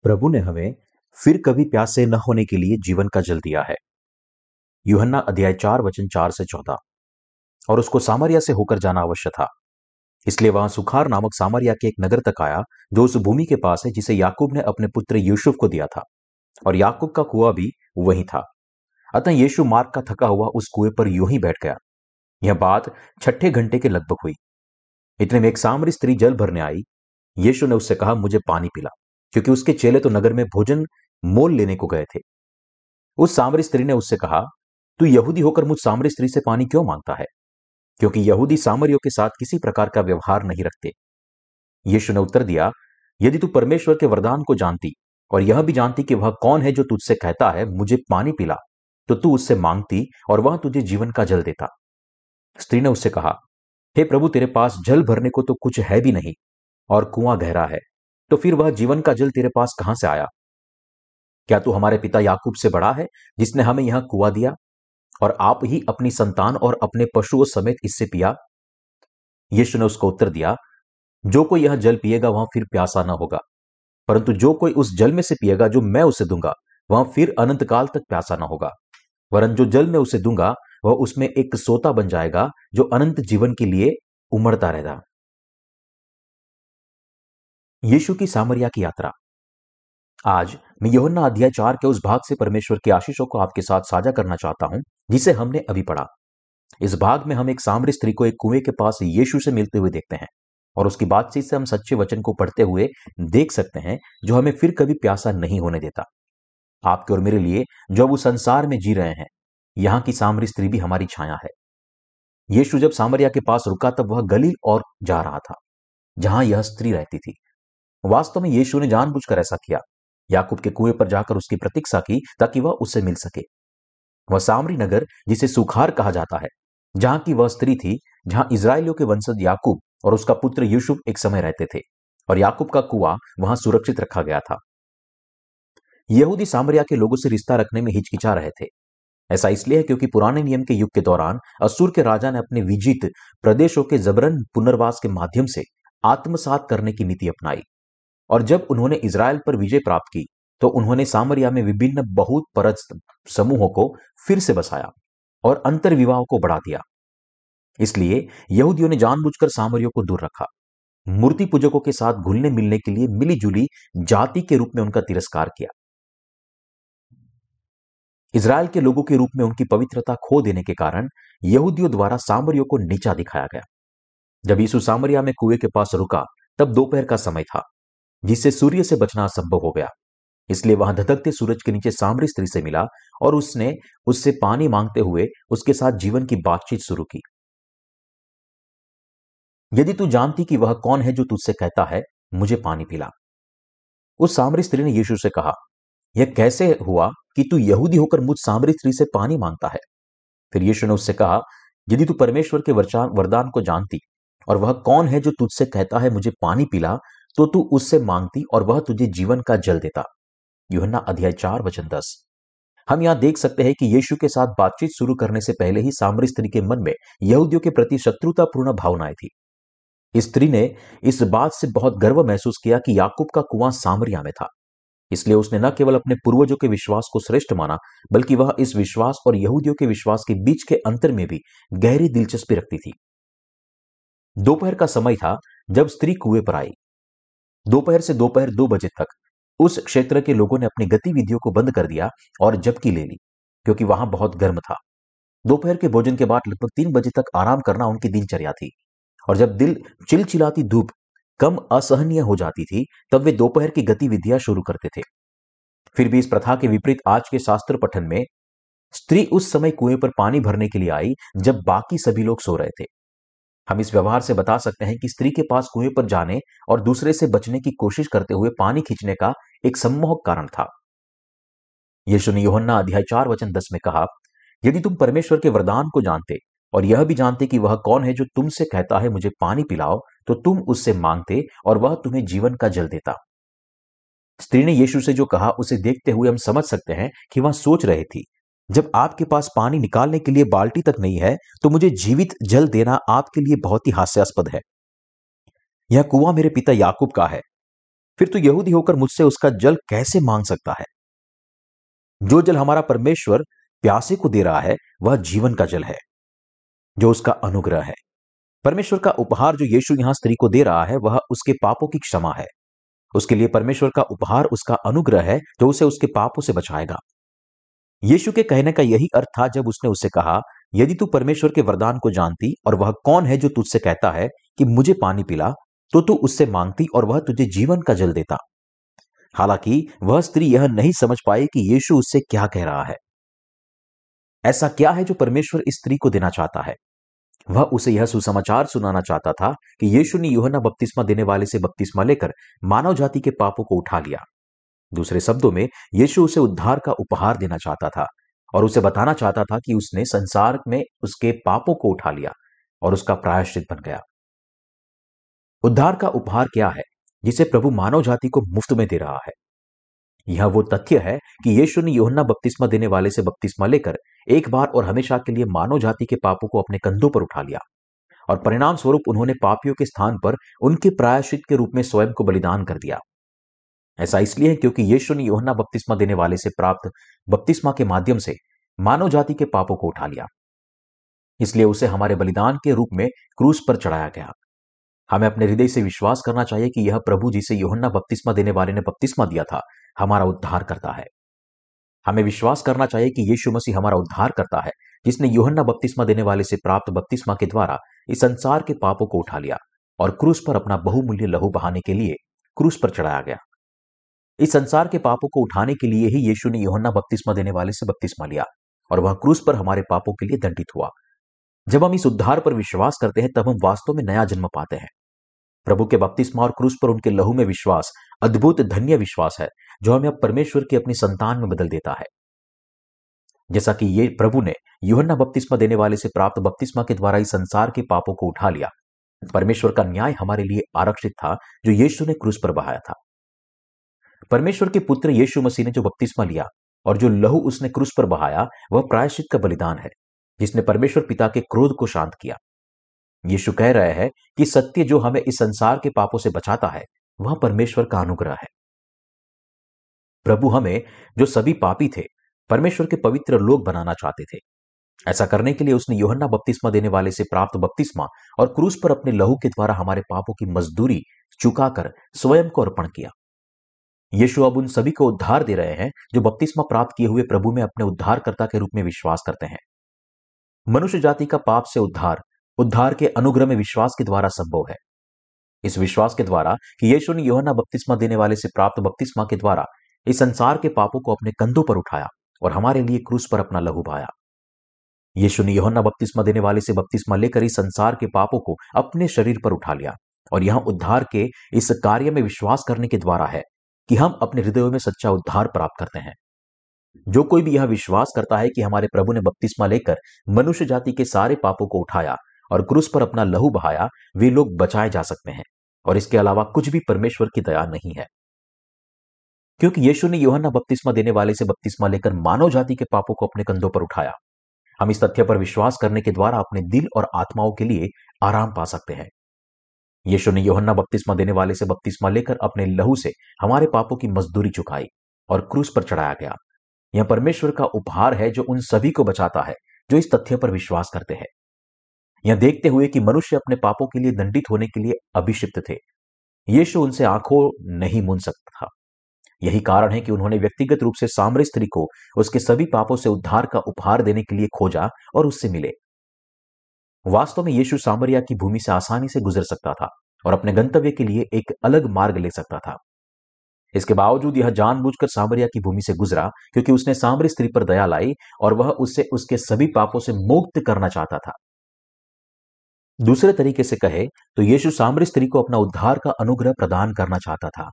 प्रभु ने हमें फिर कभी प्यासे न होने के लिए जीवन का जल दिया है। यूहन्ना अध्याय 4 वचन 4 से 14। और उसको सामरिया से होकर जाना अवश्य था, इसलिए वहां सुखार नामक सामरिया के एक नगर तक आया, जो उस भूमि के पास है जिसे याकूब ने अपने पुत्र यूसुफ को दिया था, और याकूब का कुआं भी वही था। अतः यीशु मार्ग का थका हुआ उस कुएं पर यूं ही बैठ गया। यह बात छठे घंटे के लगभग हुई। इतने में एक सामरी स्त्री जल भरने आई। यीशु ने उससे कहा, मुझे पानी पिला, क्योंकि उसके चेले तो नगर में भोजन मोल लेने को गए थे। उस सामरी स्त्री ने उससे कहा, तू यहूदी होकर मुझ सामरी स्त्री से पानी क्यों मांगता है? क्योंकि यहूदी सामरियों के साथ किसी प्रकार का व्यवहार नहीं रखते। यीशु ने उत्तर दिया, यदि तू परमेश्वर के वरदान को जानती और यह भी जानती कि वह कौन है जो तुझसे कहता है, मुझे पानी पिला, तो तू उससे मांगती और वह तुझे जीवन का जल देता। स्त्री ने उससे कहा, हे प्रभु, तेरे पास जल भरने को तो कुछ है भी नहीं, और कुआं गहरा है, तो फिर वह जीवन का जल तेरे पास कहां से आया? क्या तू हमारे पिता याकूब से बड़ा है, जिसने हमें यह कुआं दिया, और आप ही अपनी संतान और अपने पशुओं समेत इससे पिया? यीशु ने उसको उत्तर दिया, जो कोई यह जल पिएगा वह फिर प्यासा न होगा, परंतु जो कोई उस जल में से पिएगा जो मैं उसे दूंगा, वह फिर अनंत काल तक प्यासा न होगा। वरन जो जल मैं उसे दूंगा वह उसमें एक सोता बन जाएगा, जो अनंत जीवन के लिए उमड़ता रहेगा। यीशु की सामरिया की यात्रा। आज मैं यूहन्ना अध्याय 4 के उस भाग से परमेश्वर की आशीषों को आपके साथ साझा करना चाहता हूं, जिसे हमने अभी पढ़ा। इस भाग में हम एक सामरी स्त्री को एक कुएं के पास यीशु से मिलते हुए देखते हैं, और उसकी बातचीत से हम सच्चे वचन को पढ़ते हुए देख सकते हैं, जो हमें फिर कभी प्यासा नहीं होने देता। आपके और मेरे लिए जो अब उस संसार में जी रहे हैं, यहां की सामरी स्त्री भी हमारी छाया है। यीशु जब सामरिया के पास रुका तब वह गलील और जा रहा था, जहां यह स्त्री रहती थी। वास्तव में यीशु ने जानबूझकर ऐसा किया। याकूब के कुएं पर जाकर उसकी प्रतीक्षा की, ताकि वह उससे मिल सके। वह सामरी नगर, जिसे सुखार कहा जाता है, जहां की वह स्त्री थी, जहां इजराइलियों के वंशज याकूब और उसका पुत्र यूसुफ एक समय रहते थे, और याकूब का कुआं वहां सुरक्षित रखा गया था। यहूदी सामरिया के लोगों से रिश्ता रखने में हिचकिचा रहे थे। ऐसा इसलिए है क्योंकि पुराने नियम के युग के दौरान असूर के राजा ने अपने विजित प्रदेशों के जबरन पुनर्वास के माध्यम से आत्मसात करने की नीति अपनाई। और जब उन्होंने इज़राइल पर विजय प्राप्त की, तो उन्होंने सामरिया में विभिन्न बहुत परस्त समूहों को फिर से बसाया और अंतर विवाह को बढ़ा दिया। इसलिए यहूदियों ने जानबूझकर सामरियों को दूर रखा। मूर्ति पूजकों के साथ घुलने मिलने के लिए मिलीजुली जाति के रूप में उनका तिरस्कार किया। इज़राइल के लोगों के रूप में उनकी पवित्रता खो देने के कारण यहूदियों द्वारा सामरियों को नीचा दिखाया गया। जब यीशु सामरिया में कुएं के पास रुका, तब दोपहर का समय था, जिससे सूर्य से बचना असंभव हो गया। इसलिए वहां धधकते सूरज के नीचे सामरी स्त्री से मिला, और उसने उससे पानी मांगते हुए उसके साथ जीवन की बातचीत शुरू की। यदि तू जानती कि वह कौन है जो तुझसे कहता है, मुझे पानी पिला। उस सामरी स्त्री ने यीशु से कहा, यह कैसे हुआ कि तू यहूदी होकर मुझ सामरी स्त्री से पानी मांगता है? फिर यीशु ने उससे कहा, यदि तू परमेश्वर के वरदान को जानती और वह कौन है जो तुझसे कहता है, मुझे पानी पिला, तो तू उससे मांगती और वह तुझे जीवन का जल देता। यूहन्ना अध्याय 4 वचन 10। हम यहां देख सकते हैं कि यीशु के साथ बातचीत शुरू करने से पहले ही सामरी स्त्री के मन में यहूदियों के प्रति शत्रुतापूर्ण भावनाएं थी। इस स्त्री ने इस बात से बहुत गर्व महसूस किया कि याकूब का कुआं सामरिया में था। इसलिए उसने न केवल अपने पूर्वजों के विश्वास को श्रेष्ठ माना, बल्कि वह इस विश्वास और यहूदियों के विश्वास के बीच के अंतर में भी गहरी दिलचस्पी रखती थी। दोपहर का समय था जब स्त्री कुएं पर आई। दोपहर से दोपहर 2 बजे तक उस क्षेत्र के लोगों ने अपनी गतिविधियों को बंद कर दिया और झपकी ले ली, क्योंकि वहां बहुत गर्म था। दोपहर के भोजन के बाद लगभग 3 बजे तक आराम करना उनकी दिनचर्या थी, और जब दिल चिलचिलाती धूप कम असहनीय हो जाती थी, तब वे दोपहर की गतिविधियां शुरू करते थे। फिर भी इस प्रथा के विपरीत आज के शास्त्र पठन में स्त्री उस समय कुएं पर पानी भरने के लिए आई जब बाकी सभी लोग सो रहे थे। हम इस व्यवहार से बता सकते हैं कि स्त्री के पास कुएं पर जाने और दूसरे से बचने की कोशिश करते हुए पानी खींचने का एक सम्मोहक कारण था। यीशु ने यूहन्ना अध्याय 4 वचन 10 में कहा, यदि तुम परमेश्वर के वरदान को जानते और यह भी जानते कि वह कौन है जो तुमसे कहता है, मुझे पानी पिलाओ, तो तुम उससे मांगते और वह तुम्हें जीवन का जल देता। स्त्री ने यीशु से जो कहा, उसे देखते हुए हम समझ सकते हैं कि वह सोच रही थी, जब आपके पास पानी निकालने के लिए बाल्टी तक नहीं है, तो मुझे जीवित जल देना आपके लिए बहुत ही हास्यास्पद है। यह कुआं मेरे पिता याकूब का है, फिर तू यहूदी होकर मुझसे उसका जल कैसे मांग सकता है? जो जल हमारा परमेश्वर प्यासे को दे रहा है वह जीवन का जल है, जो उसका अनुग्रह है। परमेश्वर का उपहार जो यीशु यहां स्त्री को दे रहा है वह उसके पापों की क्षमा है। उसके लिए परमेश्वर का उपहार उसका अनुग्रह है जो उसे उसके पापों से बचाएगा। यीशु के कहने का यही अर्थ था जब उसने उससे कहा, यदि तू परमेश्वर के वरदान को जानती और वह कौन है जो तुझसे कहता है कि मुझे पानी पिला, तो तू उससे मांगती और वह तुझे जीवन का जल देता। हालांकि वह स्त्री यह नहीं समझ पाई कि यीशु उससे क्या कह रहा है। ऐसा क्या है जो परमेश्वर इस स्त्री को देना चाहता है? वह उसे यह सुसमाचार सुनाना चाहता था कि यीशु ने यूहन्ना बपतिस्मा देने वाले से बपतिस्मा लेकर मानव जाति के पापों को उठा लिया। दूसरे शब्दों में यीशु उसे उद्धार का उपहार देना चाहता था और उसे बताना चाहता था कि उसने संसार में उसके पापों को उठा लिया और उसका प्रायश्चित बन गया। उद्धार का उपहार क्या है जिसे प्रभु मानव जाति को मुफ्त में दे रहा है? यह वो तथ्य है कि यीशु ने यूहन्ना बपतिस्मा देने वाले से बपतिस्मा लेकर एक बार और हमेशा के लिए मानव जाति के पापों को अपने कंधों पर उठा लिया और परिणाम स्वरूप उन्होंने पापियों के स्थान पर उनके प्रायश्चित के रूप में स्वयं को बलिदान कर दिया। ऐसा इसलिए है क्योंकि यीशु ने यूहन्ना बपतिस्मा देने वाले से प्राप्त बपतिस्मा के माध्यम से मानव जाति के पापों को उठा लिया। इसलिए उसे हमारे बलिदान के रूप में क्रूस पर चढ़ाया गया। हमें अपने हृदय से विश्वास करना चाहिए कि यह प्रभु जिसे यूहन्ना बपतिस्मा देने वाले ने बपतिस्मा दिया था हमारा उद्धार करता है। हमें विश्वास करना चाहिए कि यीशु मसीह हमारा उद्धार करता है, जिसने यूहन्ना बपतिस्मा देने वाले से प्राप्त बपतिस्मा के द्वारा इस संसार के पापों को उठा लिया और क्रूस पर अपना बहुमूल्य लहू बहाने के लिए क्रूस पर चढ़ाया गया। इस संसार के पापों को उठाने के लिए ही यीशु ने यूहन्ना बपतिस्मा देने वाले से बपतिस्मा लिया और वह क्रूस पर हमारे पापों के लिए दंडित हुआ। जब हम इस उद्धार पर विश्वास करते हैं तब हम वास्तव में नया जन्म पाते हैं। प्रभु के बपतिस्मा और क्रूस पर उनके लहू में विश्वास अद्भुत धन्य विश्वास है जो हमें अब परमेश्वर की अपनी संतान में बदल देता है। जैसा कि ये प्रभु ने यूहन्ना बपतिस्मा देने वाले से प्राप्त बपतिस्मा के द्वारा इस संसार के पापों को उठा लिया, परमेश्वर का न्याय हमारे लिए आरक्षित था जो यीशु ने क्रूस पर बहाया था। परमेश्वर के पुत्र यीशु मसीह ने जो बपतिस्मा लिया और जो लहू उसने क्रूस पर बहाया वह प्रायश्चित का बलिदान है जिसने परमेश्वर पिता के क्रोध को शांत किया। यीशु कह रहे हैं कि सत्य जो हमें इस संसार के पापों से बचाता है वह परमेश्वर का अनुग्रह है। प्रभु हमें जो सभी पापी थे परमेश्वर के पवित्र लोग बनाना चाहते थे। ऐसा करने के लिए उसने यूहन्ना बपतिस्मा देने वाले से प्राप्त बपतिस्मा और क्रूस पर अपने लहू के द्वारा हमारे पापों की मजदूरी चुकाकर स्वयं को अर्पण किया। यीशु अब उन सभी को उद्धार दे रहे हैं जो बपतिस्मा प्राप्त किए हुए प्रभु में अपने उद्धारकर्ता के रूप में विश्वास करते हैं। मनुष्य जाति का पाप से उद्धार के अनुग्रह में विश्वास के द्वारा संभव है। इस विश्वास के द्वारा कि यीशु ने यूहन्ना बपतिस्मा देने वाले से प्राप्त बपतिस्मा के द्वारा इस संसार के पापों को अपने कंधों पर उठाया और हमारे लिए क्रूस पर अपना लहू बहाया। यीशु ने यूहन्ना बपतिस्मा देने वाले से बपतिस्मा लेकर इस संसार के पापों को अपने शरीर पर उठा लिया और यहां उद्धार के इस कार्य में विश्वास करने के द्वारा है कि हम अपने हृदयों में सच्चा उद्धार प्राप्त करते हैं। जो कोई भी यह विश्वास करता है कि हमारे प्रभु ने बपतिस्मा लेकर मनुष्य जाति के सारे पापों को उठाया और क्रूस पर अपना लहू बहाया, वे लोग बचाए जा सकते हैं और इसके अलावा कुछ भी परमेश्वर की दया नहीं है। क्योंकि यीशु ने यूहन्ना बपतिस्मा देने वाले से बपतिस्मा लेकर मानव जाति के पापों को अपने कंधों पर उठाया, हम इस तथ्य पर विश्वास करने के द्वारा अपने दिल और आत्माओं के लिए आराम पा सकते हैं। यीशु ने यूहन्ना बपतिस्मा देने वाले से बपतिस्मा लेकर अपने लहू से हमारे पापों की मजदूरी चुकाई और क्रूस पर चढ़ाया गया। यह परमेश्वर का उपहार है जो उन सभी को बचाता है जो इस तथ्य पर विश्वास करते हैं। यह देखते हुए कि मनुष्य अपने पापों के लिए दंडित होने के लिए अभिषिक्त थे, यीशु उनसे आंखों नहीं मूंद सकता था। यही कारण है कि उन्होंने व्यक्तिगत रूप से सामरी स्त्री को उसके सभी पापों से उद्धार का उपहार देने के लिए खोजा और उससे मिले। वास्तव में यीशु सामरिया की भूमि से आसानी से गुजर सकता था और अपने गंतव्य के लिए एक अलग मार्ग ले सकता था। इसके बावजूद यह जानबूझकर सामरिया की भूमि से गुजरा क्योंकि उसने सामरी स्त्री पर दया लाई और वह उससे उसके सभी पापों से मुक्त करना चाहता था। दूसरे तरीके से कहे तो यीशु सामरी स्त्री को अपना उद्धार का अनुग्रह प्रदान करना चाहता था।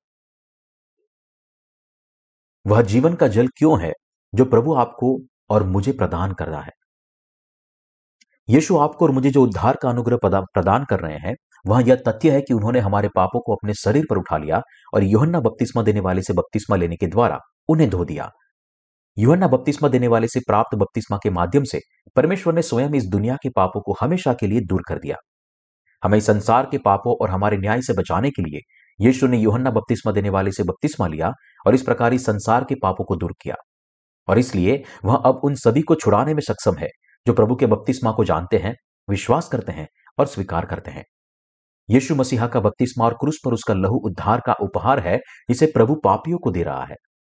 वह जीवन का जल क्यों है जो प्रभु आपको और मुझे प्रदान कर रहा है? यीशु आपको और मुझे जो उद्धार का अनुग्रह प्रदान कर रहे हैं वह यह तथ्य है कि उन्होंने हमारे पापों को अपने शरीर पर उठा लिया और यूहन्ना बपतिस्मा देने वाले से बपतिस्मा लेने के द्वारा उन्हें धो दिया। यूहन्ना बपतिस्मा देने वाले से प्राप्त बपतिस्मा के माध्यम से परमेश्वर ने स्वयं इस दुनिया के पापों को हमेशा के लिए दूर कर दिया। हमें इस संसार के पापों और हमारे न्याय से बचाने के लिए यीशु ने यूहन्ना बपतिस्मा देने वाले से बपतिस्मा लिया और इस प्रकार इस संसार के पापों को दूर किया, और इसलिए वह अब उन सभी को छुड़ाने में सक्षम है जो प्रभु के बपतिस्मा को जानते हैं, विश्वास करते हैं और स्वीकार करते हैं। यीशु मसीहा का बपतिस्मा और क्रूस पर उसका लहू उद्धार का उपहार है जिसे प्रभु पापियों को दे रहा है।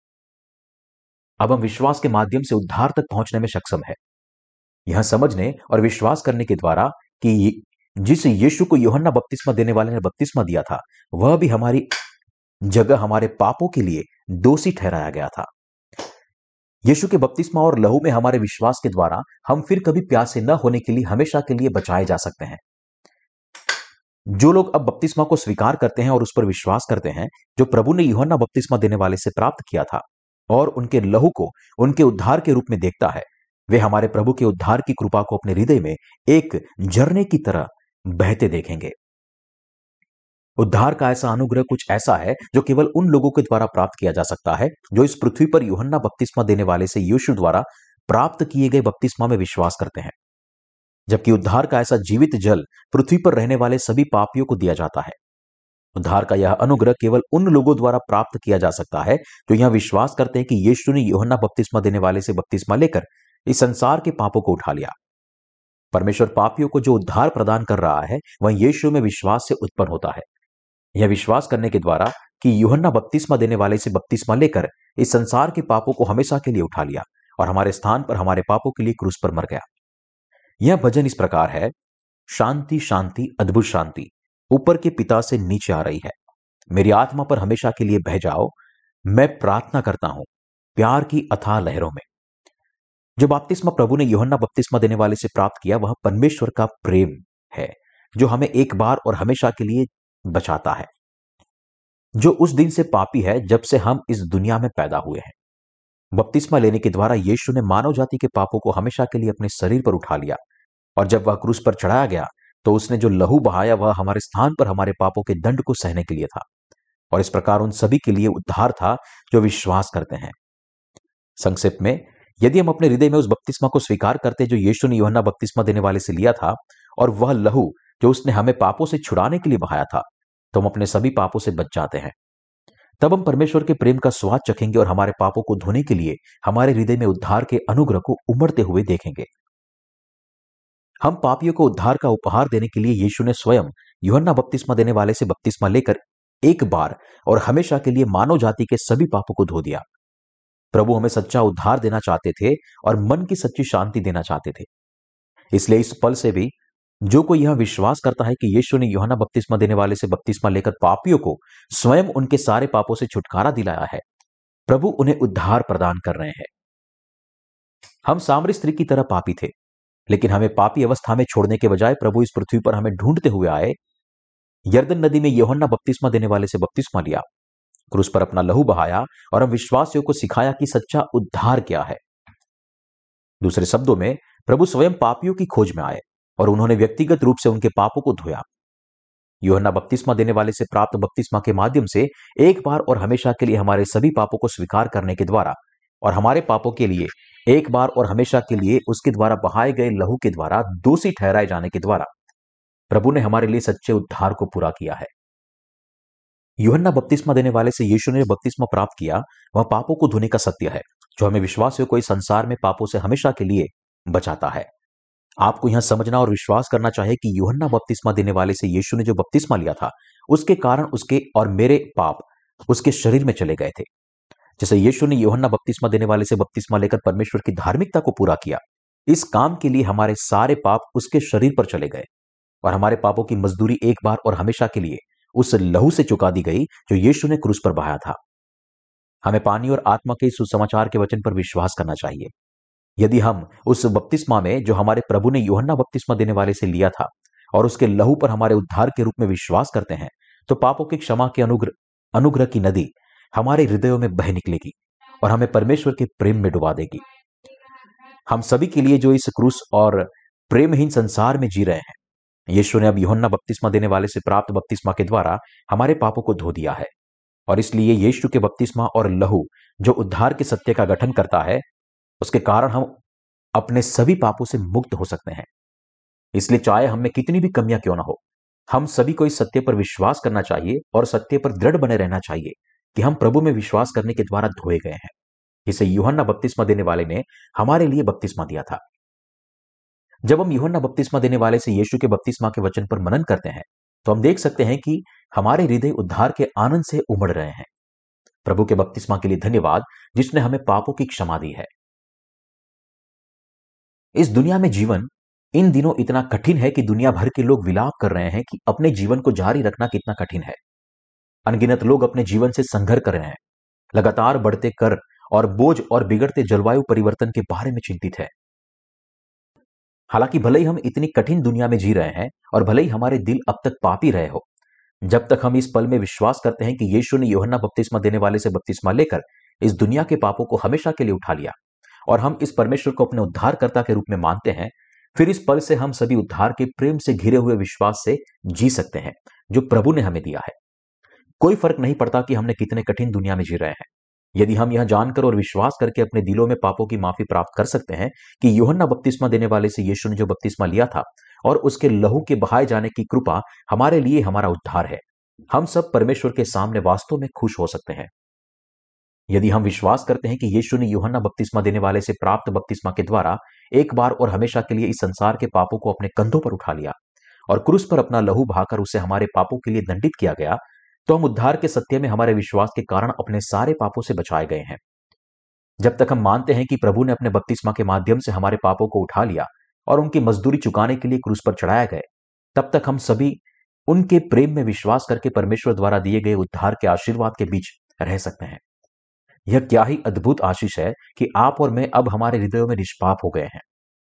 अब हम विश्वास के माध्यम से उद्धार तक पहुंचने में सक्षम है, यह समझने और विश्वास करने के द्वारा कि जिस यीशु को यूहन्ना बपतिस्मा देने वाले ने बपतिस्मा दिया था, वह भी हमारी जगह हमारे पापों के लिए दोषी ठहराया गया था। यीशु के बपतिस्मा और लहू में हमारे विश्वास के द्वारा हम फिर कभी प्यासे न होने के लिए हमेशा के लिए बचाए जा सकते हैं। जो लोग अब बपतिस्मा को स्वीकार करते हैं और उस पर विश्वास करते हैं जो प्रभु ने यूहन्ना बपतिस्मा देने वाले से प्राप्त किया था, और उनके लहू को उनके उद्धार के रूप में देखता है, वे हमारे प्रभु के उद्धार की कृपा को अपने हृदय में एक झरने की तरह बहते देखेंगे। उद्धार का ऐसा अनुग्रह कुछ ऐसा है जो केवल उन लोगों के द्वारा प्राप्त किया जा सकता है जो इस पृथ्वी पर यूहन्ना बपतिस्मा देने वाले से यीशु द्वारा प्राप्त किए गए बपतिस्मा में विश्वास करते हैं। जबकि उद्धार का ऐसा जीवित जल पृथ्वी पर रहने वाले सभी पापियों को दिया जाता है। उद्धार का यह अनुग्रह केवल उन लोगों द्वारा प्राप्त किया जा सकता है जो यह विश्वास करते हैं कि यीशु ने यूहन्ना बपतिस्मा देने वाले से बपतिस्मा लेकर इस संसार के पापों को उठा लिया। परमेश्वर पापियों को जो उद्धार प्रदान कर रहा है वह यीशु में विश्वास से उत्पन्न होता है। यह विश्वास करने के द्वारा कि यूहन्ना बपतिस्मा देने वाले से बपतिस्मा लेकर इस संसार के पापों को हमेशा के लिए उठा लिया और हमारे स्थान पर हमारे पापों के लिए क्रूस पर मर गया। यह भजन इस प्रकार है: शांति शांति अद्भुत शांति ऊपर के पिता से नीचे आ रही है, मेरी आत्मा पर हमेशा के लिए बह जाओ, मैं प्रार्थना करता हूं प्यार की अथाह लहरों में। जो बपतिस्मा प्रभु ने यूहन्ना बपतिस्मा देने वाले से प्राप्त किया वह परमेश्वर का प्रेम है जो हमें एक बार और हमेशा के लिए बचाता है, जो उस दिन से पापी है जब से हम इस दुनिया में पैदा हुए हैं। बपतिस्मा लेने के द्वारा यीशु ने मानव जाति के पापों को हमेशा के लिए अपने शरीर पर उठा लिया, और जब वह क्रूस पर चढ़ाया गया तो उसने जो लहू बहाया वह हमारे स्थान पर हमारे पापों के दंड को सहने के लिए था, और इस प्रकार उन सभी के लिए उद्धार था जो विश्वास करते हैं। संक्षिप्त में, यदि हम अपने हृदय में उस बपतिस्मा को स्वीकार करते जो यीशु ने यूहन्ना बपतिस्मा देने वाले से लिया था, और वह लहू जो उसने हमें पापों से छुड़ाने के लिए बहाया था, तो हम अपने सभी पापों से बच जाते हैं। तब हम परमेश्वर के प्रेम का स्वाद चखेंगे और हमारे पापों को धोने के लिए हमारे हृदय में उद्धार के अनुग्रह को उमड़ते हुए देखेंगे। हम पापियों को उद्धार का उपहार देने के लिए यीशु ने स्वयं यूहन्ना बपतिस्मा देने वाले से बपतिस्मा लेकर एक बार और हमेशा के लिए मानव जाति के सभी पापों को धो दिया। प्रभु हमें सच्चा उद्धार देना चाहते थे और मन की सच्ची शांति देना चाहते थे। इसलिए इस पल से भी जो कोई यह विश्वास करता है कि यीशु ने यूहन्ना बपतिस्मा देने वाले से बपतिस्मा लेकर पापियों को स्वयं उनके सारे पापों से छुटकारा दिलाया है, प्रभु उन्हें उद्धार प्रदान कर रहे हैं। हम सामरी स्त्री की तरह पापी थे, लेकिन हमें पापी अवस्था में छोड़ने के बजाय प्रभु इस पृथ्वी पर हमें ढूंढते हुए आए। यरदन नदी में यूहन्ना बपतिस्मा देने वाले से बपतिस्मा लिया, क्रूस पर अपना लहू बहाया और हम विश्वासियों को सिखाया कि सच्चा उद्धार क्या है। दूसरे शब्दों में, प्रभु स्वयं पापियों की खोज में आए और उन्होंने व्यक्तिगत रूप से उनके पापों को धोया। यूहन्ना बपतिस्मा देने वाले से प्राप्त बपतिस्मा के माध्यम से एक बार और हमेशा के लिए हमारे सभी पापों को स्वीकार करने के द्वारा और हमारे पापों के लिए एक बार और हमेशा के लिए उसके द्वारा बहाए गए लहू के द्वारा दोषी ठहराए जाने के द्वारा प्रभु ने हमारे लिए सच्चे उद्धार को पूरा किया है। यूहन्ना बपतिस्मा देने वाले से यीशु ने बपतिस्मा प्राप्त किया, वह पापों को धोने का सत्य है जो हमें विश्वासियों को इस संसार में पापों से हमेशा के लिए बचाता है। आपको यह समझना और विश्वास करना चाहिए कि यूहन्ना बपतिस्मा देने वाले से यीशु ने जो बपतिस्मा लिया था उसके कारण उसके और मेरे पाप उसके शरीर में चले गए थे। जैसे यीशु ने यूहन्ना बपतिस्मा देने वाले से बपतिस्मा लेकर परमेश्वर की धार्मिकता को पूरा किया, इस काम के लिए हमारे सारे पाप उसके शरीर पर चले गए और हमारे पापों की मजदूरी एक बार और हमेशा के लिए उस लहू से चुका दी गई जो यीशु ने क्रूस पर बहाया था। हमें पानी और आत्मा के सुसमाचार के वचन पर विश्वास करना चाहिए। यदि हम उस बपतिस्मा में जो हमारे प्रभु ने यूहन्ना बपतिस्मा देने वाले से लिया था और उसके लहू पर हमारे उद्धार के रूप में विश्वास करते हैं, तो पापों की क्षमा के अनुग्रह की नदी हमारे हृदयों में बह निकलेगी और हमें परमेश्वर के प्रेम में डुबा देगी। हम सभी के लिए जो इस क्रूस और प्रेमहीन संसार में जी रहे हैं, यीशु ने अब यूहन्ना बपतिस्मा देने वाले से प्राप्त बपतिस्मा के द्वारा हमारे पापों को धो दिया है, और इसलिए यीशु के बपतिस्मा और लहू जो उद्धार के सत्य का गठन करता है, उसके कारण हम अपने सभी पापों से मुक्त हो सकते हैं। इसलिए चाहे हम में कितनी भी कमियां क्यों ना हो, हम सभी को इस सत्य पर विश्वास करना चाहिए और सत्य पर दृढ़ बने रहना चाहिए कि हम प्रभु में विश्वास करने के द्वारा धोए गए हैं, जिसे यूहन्ना बपतिस्मा देने वाले ने हमारे लिए बपतिस्मा दिया था। जब हम यूहन्ना बपतिस्मा देने वाले से यीशु के बपतिस्मा के वचन पर मनन करते हैं, तो हम देख सकते हैं कि हमारे हृदय उद्धार के आनंद से उमड़ रहे हैं। प्रभु के बपतिस्मा के लिए धन्यवाद, जिसने हमें पापों की क्षमा दी है। इस दुनिया में जीवन इन दिनों इतना कठिन है कि दुनिया भर के लोग विलाप कर रहे हैं कि अपने जीवन को जारी रखना कितना कठिन है। अनगिनत लोग अपने जीवन से संघर्ष कर रहे हैं, लगातार बढ़ते कर और बोझ और बिगड़ते जलवायु परिवर्तन के बारे में चिंतित है। हालांकि भले ही हम इतनी कठिन दुनिया में जी रहे हैं और भले ही हमारे दिल अब तक पापी रहे हो, जब तक हम इस पल में विश्वास करते हैं कि यीशु ने यूहन्ना बपतिस्मा देने वाले से बपतिस्मा लेकर इस दुनिया के पापों को हमेशा के लिए उठा लिया और हम इस परमेश्वर को अपने उद्धारकर्ता के रूप में मानते हैं, फिर इस पल से हम सभी उद्धार के प्रेम से घिरे हुए विश्वास से जी सकते हैं जो प्रभु ने हमें दिया है। कोई फर्क नहीं पड़ता कि हमने कितने कठिन दुनिया में जी रहे हैं। यदि हम यह जानकर और विश्वास करके अपने दिलों में पापों की माफी प्राप्त कर सकते हैं कि यूहन्ना बपतिस्मा देने वाले से यीशु ने जो बपतिस्मा लिया था और उसके लहू के बहाए जाने की कृपा हमारे लिए हमारा उद्धार है, हम सब परमेश्वर के सामने वास्तव में खुश हो सकते हैं। यदि हम विश्वास करते हैं कि यीशु ने यूहन्ना बपतिस्मा देने वाले से प्राप्त बपतिस्मा के द्वारा एक बार और हमेशा के लिए इस संसार के पापों को अपने कंधों पर उठा लिया और क्रूस पर अपना लहू बहाकर उसे हमारे पापों के लिए दंडित किया गया, तो हम उद्धार के सत्य में हमारे विश्वास के कारण अपने सारे पापों से बचाए गए हैं। जब तक हम मानते हैं कि प्रभु ने अपने बपतिस्मा के माध्यम से हमारे पापों को उठा लिया और उनकी मजदूरी चुकाने के लिए क्रूस पर चढ़ाया गए, तब तक हम सभी उनके प्रेम में विश्वास करके परमेश्वर द्वारा दिए गए उद्धार के आशीर्वाद के बीच रह सकते हैं। यह क्या ही अद्भुत आशीष है कि आप और मैं अब हमारे हृदयों में निष्पाप हो गए हैं।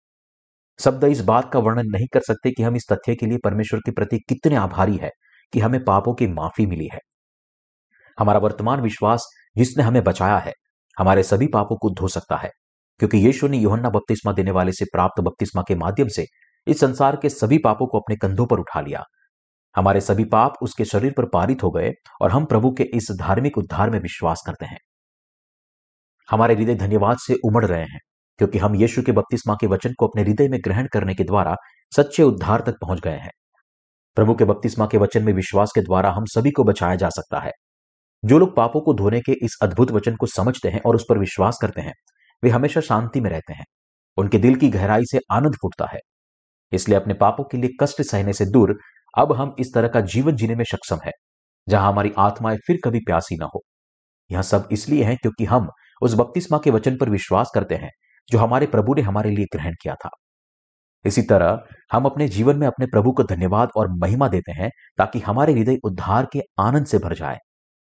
शब्द इस बात का वर्णन नहीं कर सकते कि हम इस तथ्य के लिए परमेश्वर के प्रति कितने आभारी है कि हमें पापों की माफी मिली है। हमारा वर्तमान विश्वास जिसने हमें बचाया है, हमारे सभी पापों को धो सकता है, क्योंकि यीशु ने यूहन्ना बपतिस्मा देने वाले से प्राप्त बपतिस्मा के माध्यम से इस संसार के सभी पापों को अपने कंधों पर उठा लिया। हमारे सभी पाप उसके शरीर पर पारित हो गए और हम प्रभु के इस धार्मिक उद्धार में विश्वास करते हैं। हमारे हृदय धन्यवाद से उमड़ रहे हैं, क्योंकि हम यीशु के बपतिस्मा के वचन को अपने हृदय में ग्रहण करने के द्वारा सच्चे उद्धार तक पहुंच गए हैं। प्रभु के बपतिस्मा के वचन में विश्वास के द्वारा हम सभी को बचाया जा सकता है। जो लोग पापों को धोने के इस अद्भुत वचन को समझते हैं और उस पर विश्वास करते हैं, वे हमेशा शांति में रहते हैं। उनके दिल की गहराई से आनंद फूटता है। इसलिए अपने पापों के लिए कष्ट सहने से दूर अब हम इस तरह का जीवन जीने में सक्षम है जहां हमारी आत्माएं फिर कभी प्यासी ना हो। यह सब इसलिए है क्योंकि हम उस बपतिस्मा के वचन पर विश्वास करते हैं जो हमारे प्रभु ने हमारे लिए ग्रहण किया था। इसी तरह हम अपने जीवन में अपने प्रभु को धन्यवाद और महिमा देते हैं ताकि हमारे हृदय उद्धार के आनंद से भर जाए।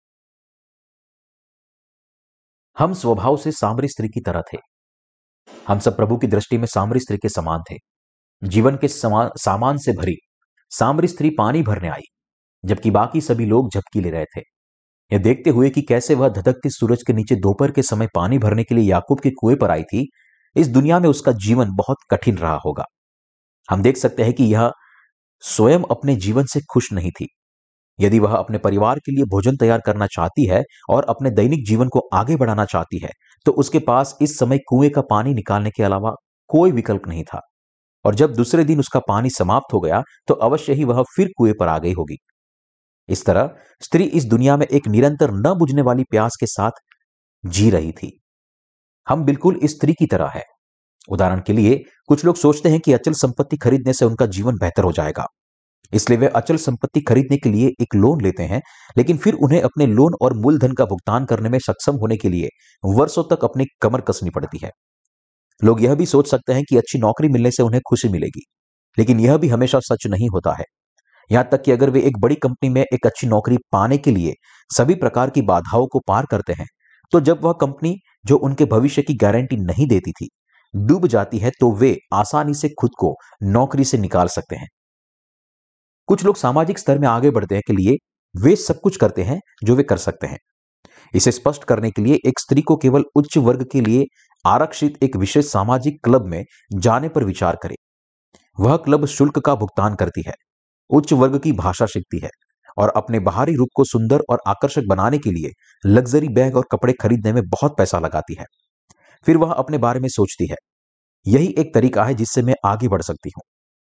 हम स्वभाव से सामरी स्त्री की तरह थे। हम सब प्रभु की दृष्टि में सामरी स्त्री के समान थे। जीवन के सामान से भरी सामरी स्त्री पानी भरने आई, जबकि बाकी सभी लोग झपकी ले रहे थे। यह देखते हुए कि कैसे वह धधकते सूरज के नीचे दोपहर के समय पानी भरने के लिए याकूब के कुएं पर आई थी, इस दुनिया में उसका जीवन बहुत कठिन रहा होगा। हम देख सकते हैं कि यह स्वयं अपने जीवन से खुश नहीं थी। यदि वह अपने परिवार के लिए भोजन तैयार करना चाहती है और अपने दैनिक जीवन को आगे बढ़ाना चाहती है, तो उसके पास इस समय कुएं का पानी निकालने के अलावा कोई विकल्प नहीं था। और जब दूसरे दिन उसका पानी समाप्त हो गया, तो अवश्य ही वह फिर कुएं पर आ गई होगी। इस तरह स्त्री इस दुनिया में एक निरंतर न बुझने वाली प्यास के साथ जी रही थी। हम बिल्कुल इस स्त्री की तरह है। उदाहरण के लिए, कुछ लोग सोचते हैं कि अचल संपत्ति खरीदने से उनका जीवन बेहतर हो जाएगा, इसलिए वे अचल संपत्ति खरीदने के लिए एक लोन लेते हैं, लेकिन फिर उन्हें अपने लोन और मूलधन का भुगतान करने में सक्षम होने के लिए वर्षों तक अपनी कमर कसनी पड़ती है। लोग यह भी सोच सकते हैं कि अच्छी नौकरी मिलने से उन्हें खुशी मिलेगी, लेकिन यह भी हमेशा सच नहीं होता है। यहां तक कि अगर वे एक बड़ी कंपनी में एक अच्छी नौकरी पाने के लिए सभी प्रकार की बाधाओं को पार करते हैं, तो जब वह कंपनी जो उनके भविष्य की गारंटी नहीं देती थी डूब जाती है, तो वे आसानी से खुद को नौकरी से निकाल सकते हैं। कुछ लोग सामाजिक स्तर में आगे बढ़ने के लिए वे सब कुछ करते हैं जो वे कर सकते हैं। इसे स्पष्ट करने के लिए एक स्त्री को केवल उच्च वर्ग के लिए आरक्षित एक विशेष सामाजिक क्लब में जाने पर विचार करें। वह क्लब शुल्क का भुगतान करती है, उच्च वर्ग की भाषा सीखती है और अपने बाहरी रूप को सुंदर और आकर्षक बनाने के लिए लग्जरी बैग और कपड़े खरीदने में बहुत पैसा लगाती है। फिर वह अपने बारे में सोचती है, यही एक तरीका है जिससे मैं आगे बढ़ सकती हूं।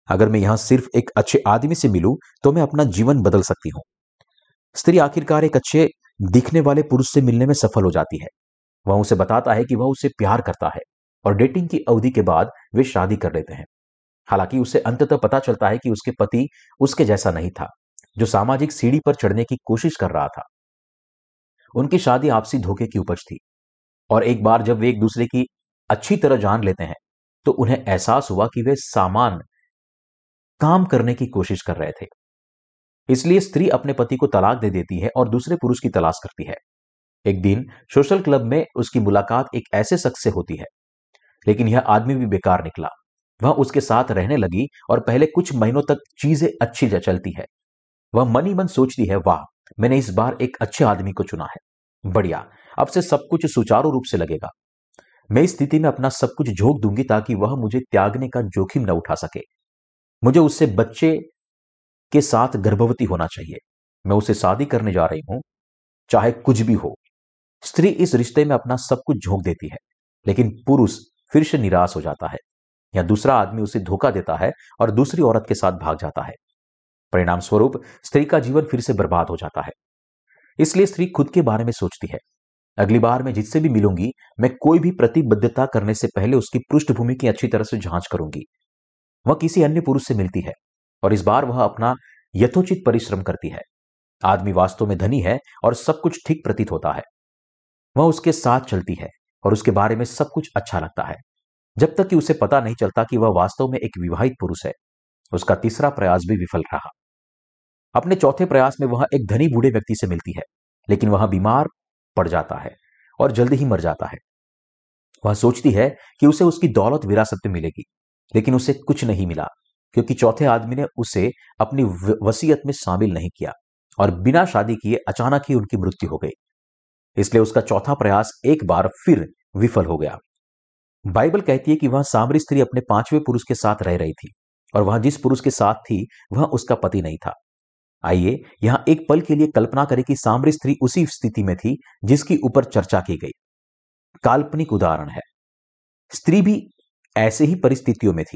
अगर मैं यहां सिर्फ एक अच्छे आदमी से मिलूं तो मैं अपना जीवन बदल सकती हूं। स्त्री आखिरकार एक अच्छे दिखने वाले पुरुष से मिलने में सफल हो जाती है। वह उसे बताता है कि वह उसे प्यार करता है और डेटिंग की अवधि के बाद वे शादी कर लेते हैं। हालांकि उसे अंततः पता चलता है कि उसके पति उसके जैसा नहीं था, जो सामाजिक सीढ़ी पर चढ़ने की कोशिश कर रहा था। उनकी शादी आपसी धोखे की उपज थी, और एक बार जब वे एक दूसरे की अच्छी तरह जान लेते हैं तो उन्हें एहसास हुआ कि वे सामान काम करने की कोशिश कर रहे थे। इसलिए स्त्री अपने पति को तलाक दे देती है और दूसरे पुरुष की तलाश करती है। एक दिन सोशल क्लब में उसकी मुलाकात एक ऐसे शख्स से होती है, लेकिन यह आदमी भी बेकार निकला। वह उसके साथ रहने लगी और पहले कुछ महीनों तक चीजें अच्छी चलती है। वह मन ही मन सोचती है, वाह, मैंने इस बार एक अच्छे आदमी को चुना है, बढ़िया, अब से सब कुछ सुचारू रूप से लगेगा। मैं इस स्थिति में अपना सब कुछ झोंक दूंगी ताकि वह मुझे त्यागने का जोखिम न उठा सके। मुझे उससे बच्चे के साथ गर्भवती होना चाहिए। मैं उसे शादी करने जा रही हूं, चाहे कुछ भी हो। स्त्री इस रिश्ते में अपना सब कुछ झोंक देती है, लेकिन पुरुष फिर से निराश हो जाता है, या दूसरा आदमी उसे धोखा देता है और दूसरी औरत के साथ भाग जाता है। परिणाम स्वरूप स्त्री का जीवन फिर से बर्बाद हो जाता है। इसलिए स्त्री खुद के बारे में सोचती है, अगली बार मैं जिससे भी मिलूंगी, मैं कोई भी प्रतिबद्धता करने से पहले उसकी पृष्ठभूमि की अच्छी तरह से जांच करूंगी। वह किसी अन्य पुरुष से मिलती है और इस बार वह अपना यथोचित परिश्रम करती है। आदमी वास्तव में धनी है और सब कुछ ठीक प्रतीत होता है। वह उसके साथ चलती है और उसके बारे में सब कुछ अच्छा लगता है, जब तक कि उसे पता नहीं चलता कि वह वास्तव में एक विवाहित पुरुष है। उसका तीसरा प्रयास भी विफल रहा। अपने चौथे प्रयास में वह एक धनी बूढ़े व्यक्ति से मिलती है, लेकिन वह बीमार पड़ जाता है और जल्दी ही मर जाता है। वह सोचती है कि उसे उसकी दौलत विरासत में मिलेगी, लेकिन उसे कुछ नहीं मिला, क्योंकि चौथे आदमी ने उसे अपनी वसीयत में शामिल नहीं किया और बिना शादी किए अचानक ही उनकी मृत्यु हो गई। इसलिए उसका चौथा प्रयास एक बार फिर विफल हो गया। बाइबल कहती है कि वह सामरी स्त्री अपने पांचवें पुरुष के साथ रह रही थी, और वह जिस पुरुष के साथ थी वह उसका पति नहीं था। आइए यहां एक पल के लिए कल्पना करें कि सामरी स्त्री उसी स्थिति में थी जिसकी ऊपर चर्चा की गई। काल्पनिक उदाहरण है। स्त्री भी ऐसे ही परिस्थितियों में थी,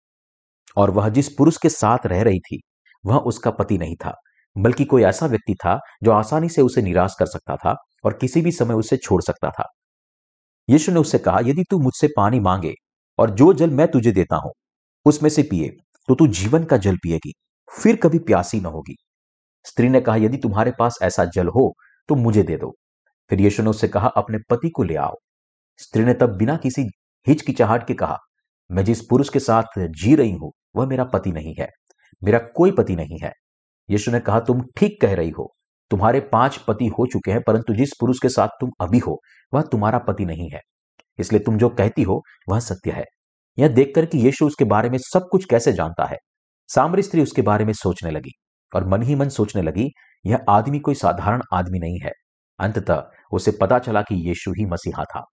और वह जिस पुरुष के साथ रह रही थी वह उसका पति नहीं था, बल्कि कोई ऐसा व्यक्ति था जो आसानी से उसे निराश कर सकता था और किसी भी समय उसे छोड़ सकता था। यीशु ने उससे कहा, यदि तू मुझसे पानी मांगे और जो जल मैं तुझे देता हूं उसमें से पिए, तो तू जीवन का जल पिएगी, फिर कभी प्यासी न होगी। स्त्री ने कहा, यदि तुम्हारे पास ऐसा जल हो तो मुझे दे दो। फिर यीशु ने उससे कहा, अपने पति को ले आओ। स्त्री ने तब बिना किसी हिचकिचाहट के कहा, मैं जिस पुरुष के साथ जी रही हूं वह मेरा पति नहीं है, मेरा कोई पति नहीं है। यीशु ने कहा, तुम ठीक कह रही हो, तुम्हारे 5 पति हो चुके हैं, परंतु जिस पुरुष के साथ तुम अभी हो वह तुम्हारा पति नहीं है। इसलिए तुम जो कहती हो वह सत्य है। यह देखकर कि यीशु उसके बारे में सब कुछ कैसे जानता है, सामरी स्त्री उसके बारे में सोचने लगी और मन ही मन सोचने लगी, यह आदमी कोई साधारण आदमी नहीं है। अंततः उसे पता चला कि यीशु ही मसीहा था।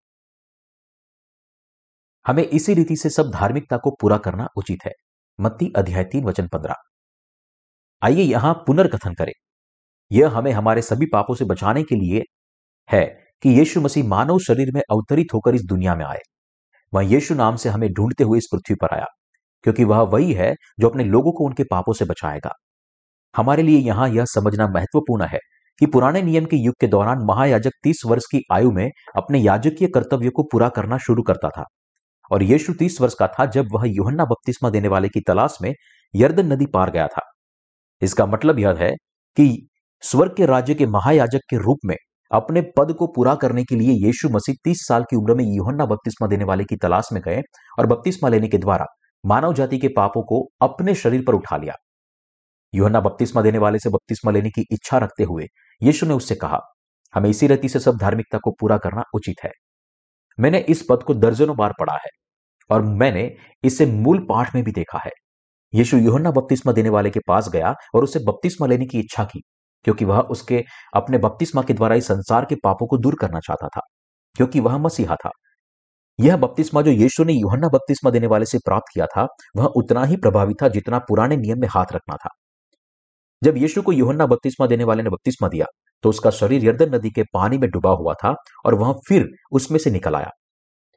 हमें इसी रीति से सब धार्मिकता को पूरा करना उचित है। मत्ती अध्याय 3 वचन 15। आइए यहां पुनर्कथन करें। यह हमें हमारे सभी पापों से बचाने के लिए है कि यीशु मसीह मानव शरीर में अवतरित होकर इस दुनिया में आए। वह यीशु नाम से हमें ढूंढते हुए इस पृथ्वी पर आया, क्योंकि वह वही है जो अपने लोगों को उनके पापों से बचाएगा। हमारे लिए यहां यह समझना महत्वपूर्ण है कि पुराने नियम के युग के दौरान महायाजक 30 वर्ष की आयु में अपने याजकीय कर्तव्य को पूरा करना शुरू करता था, और यीशु 30 वर्ष का था जब वह यूहन्ना बपतिस्मा देने वाले की तलाश में यरदन नदी पार गया था। इसका मतलब यह है कि स्वर्ग के राज्य के महायाजक के रूप में अपने पद को पूरा करने के लिए यीशु मसीह 30 साल की उम्र में यूहन्ना बपतिस्मा देने वाले की तलाश में गए और बपतिस्मा लेने के द्वारा मानव जाति के पापों को अपने शरीर पर उठा लिया। यूहन्ना बपतिस्मा देने वाले से बपतिस्मा लेने की इच्छा रखते हुए यीशु ने उससे कहा, हमें इसी रीति से सब धार्मिकता को पूरा करना उचित है। मैंने इस पद को दर्जनों बार पढ़ा है और मैंने इसे मूल पाठ में भी देखा है। यीशु यूहन्ना बपतिस्मा देने वाले के पास गया और उसे बपतिस्मा लेने की इच्छा की, क्योंकि वह उसके अपने बपतिस्मा के द्वारा इस संसार के पापों को दूर करना चाहता था, क्योंकि वह मसीहा था। यह बपतिस्मा जो यीशु ने यूहन्ना बपतिस्मा देने वाले से प्राप्त किया था वह उतना ही प्रभावी था जितना पुराने नियम में हाथ रखना था। जब यीशु को यूहन्ना बपतिस्मा देने वाले ने बपतिस्मा दिया तो उसका शरीर यरदन नदी के पानी में डूबा हुआ था और वह फिर उसमें से निकल आया।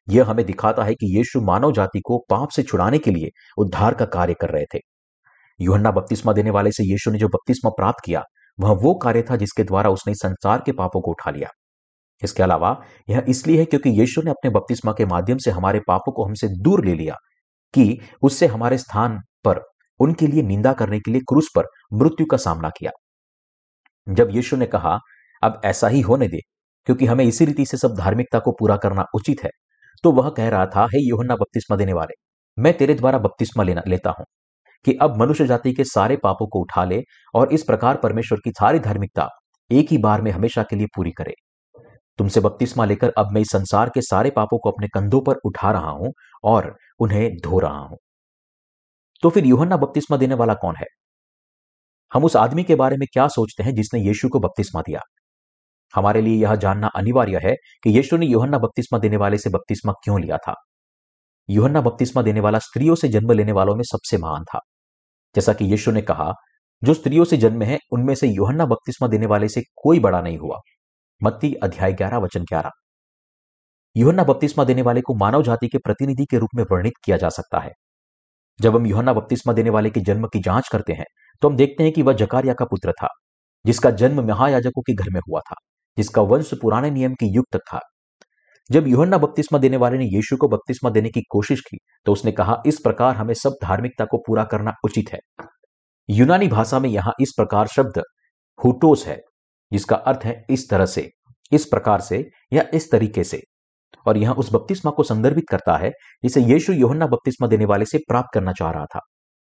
यह हमें दिखाता है कि यीशु मानव जाति को पाप से छुड़ाने के लिए उद्धार का कार्य कर रहे थे। यूहन्ना बपतिस्मा देने वाले से यीशु ने जो बपतिस्मा प्राप्त किया, वह वो कार्य था जिसके द्वारा उसने इस संसार के पापों को उठा लिया। इसके अलावा यह इसलिए है क्योंकि यीशु ने अपने बपतिस्मा के माध्यम से हमारे पापों को हमसे दूर ले लिया, कि उससे हमारे स्थान पर उनके लिए निंदा करने के लिए क्रूस पर मृत्यु का सामना किया। जब यीशु ने कहा, अब ऐसा ही होने दे, क्योंकि हमें इसी रीति से सब धार्मिकता को पूरा करना उचित है, तो वह कह रहा था, हे यूहन्ना बपतिस्मा देने वाले, मैं तेरे द्वारा बपतिस्मा लेता हूं कि अब मनुष्य जाति के सारे पापों को उठा ले और इस प्रकार परमेश्वर की सारी धार्मिकता एक ही बार में हमेशा के लिए पूरी करे। तुमसे बपतिस्मा लेकर अब मैं इस संसार के सारे पापों को अपने कंधों पर उठा रहा हूं और उन्हें धो रहा हूं। तो फिर यूहन्ना बपतिस्मा देने वाला कौन है? हम उस आदमी के बारे में क्या सोचते हैं जिसने यीशु को बपतिस्मा दिया? हमारे लिए यह जानना अनिवार्य है कि यीशु ने यूहन्ना बपतिस्मा देने वाले से बपतिस्मा क्यों लिया था। यूहन्ना बपतिस्मा देने वाला स्त्रियों से जन्म लेने वालों में सबसे महान था। जैसा कि यीशु ने कहा, जो स्त्रियों से जन्मे हैं उनमें से यूहन्ना बपतिस्मा देने वाले से कोई बड़ा नहीं हुआ। मत्ती अध्याय 11 वचन 11। यूहन्ना बपतिस्मा देने वाले को मानव जाति के प्रतिनिधि के रूप में वर्णित किया जा सकता है। जब हम यूहन्ना बपतिस्मा देने वाले के जन्म की जांच करते हैं तो हम देखते हैं कि वह जकारिया का पुत्र था, जिसका जन्म महायाजकों के घर में हुआ था, जिसका वंश पुराने नियम के युग तक था। जब यूहन्ना बपतिस्मा देने वाले ने यीशु को बपतिस्मा देने की कोशिश की तो उसने कहा, इस प्रकार हमें सब धार्मिकता को पूरा करना उचित है। यूनानी भाषा में यहां इस प्रकार शब्द हुटोस है, जिसका अर्थ है इस तरह से, इस प्रकार से या इस तरीके से, और यह उस बपतिस्मा को संदर्भित करता है जिसे यीशु यूहन्ना बपतिस्मा देने वाले से प्राप्त करना चाह रहा था।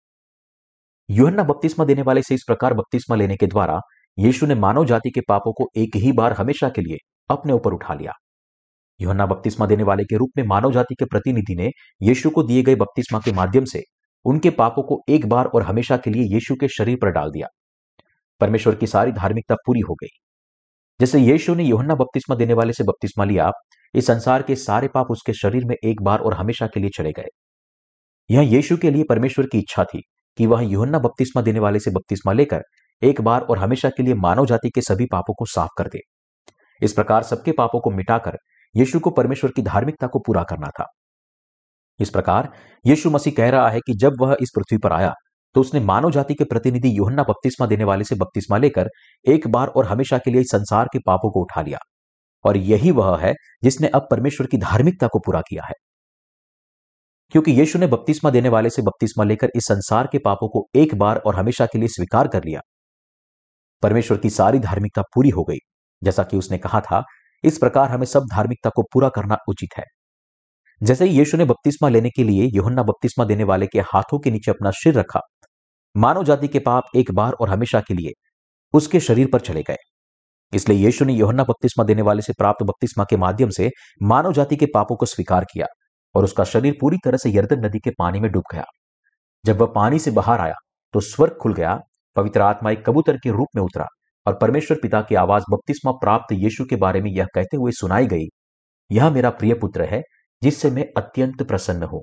यूहन्ना बपतिस्मा देने वाले से इस प्रकार बपतिस्मा लेने के द्वारा यीशु ने मानव जाति के पापों को एक ही बार हमेशा के लिए अपने ऊपर उठा लिया। यूहन्ना बपतिस्मा देने वाले के रूप में मानव जाति के प्रतिनिधि ने यीशु को दिए गए बपतिस्मा के माध्यम से उनके पापों को एक बार और हमेशा के लिए यीशु के शरीर पर डाल दिया। परमेश्वर की सारी धार्मिकता पूरी हो गई। जैसे यीशु ने यूहन्ना बपतिस्मा देने वाले से बपतिस्मा लिया, इस संसार के सारे पाप उसके शरीर में एक बार और हमेशा के लिए चले गए। यह यीशु के लिए परमेश्वर की इच्छा थी कि वह यूहन्ना बपतिस्मा देने वाले से बपतिस्मा लेकर एक बार और हमेशा के लिए मानव जाति के सभी पापों को साफ कर दे। इस प्रकार सबके पापों को मिटाकर यीशु को परमेश्वर की धार्मिकता को पूरा करना था। इस प्रकार यीशु मसीह कह रहा है कि जब वह इस पृथ्वी पर आया तो उसने मानव जाति के प्रतिनिधि यूहन्ना बपतिस्मा देने वाले से बपतिस्मा लेकर एक बार और हमेशा के लिए संसार के पापों को उठा लिया, और यही वह है जिसने अब परमेश्वर की धार्मिकता को पूरा किया है। क्योंकि यीशु ने बपतिस्मा देने वाले से बपतिस्मा लेकर इस संसार के पापों को एक बार और हमेशा के लिए स्वीकार कर लिया, परमेश्वर की सारी धार्मिकता पूरी हो गई। जैसा कि उसने कहा था, इस प्रकार हमें सब धार्मिकता को पूरा करना उचित है। जैसे ही यीशु ने बपतिस्मा लेने के लिए यूहन्ना बपतिस्मा देने वाले के हाथों के नीचे अपना सिर रखा, मानव जाति के पाप एक बार और हमेशा के लिए उसके शरीर पर चले गए। इसलिए यीशु ने यूहन्ना बपतिस्मा देने वाले से प्राप्त बपतिस्मा के माध्यम से मानव जाति के पापों को स्वीकार किया और उसका शरीर पूरी तरह से यरदन नदी के पानी में डूब गया। जब वह पानी से बाहर आया तो स्वर्ग खुल गया, पवित्र आत्मा एक कबूतर के रूप में उतरा और परमेश्वर पिता की आवाज बपतिस्मा प्राप्त यीशु के बारे में यह कहते हुए सुनाई गई, यह मेरा प्रिय पुत्र है जिससे मैं अत्यंत प्रसन्न हूं।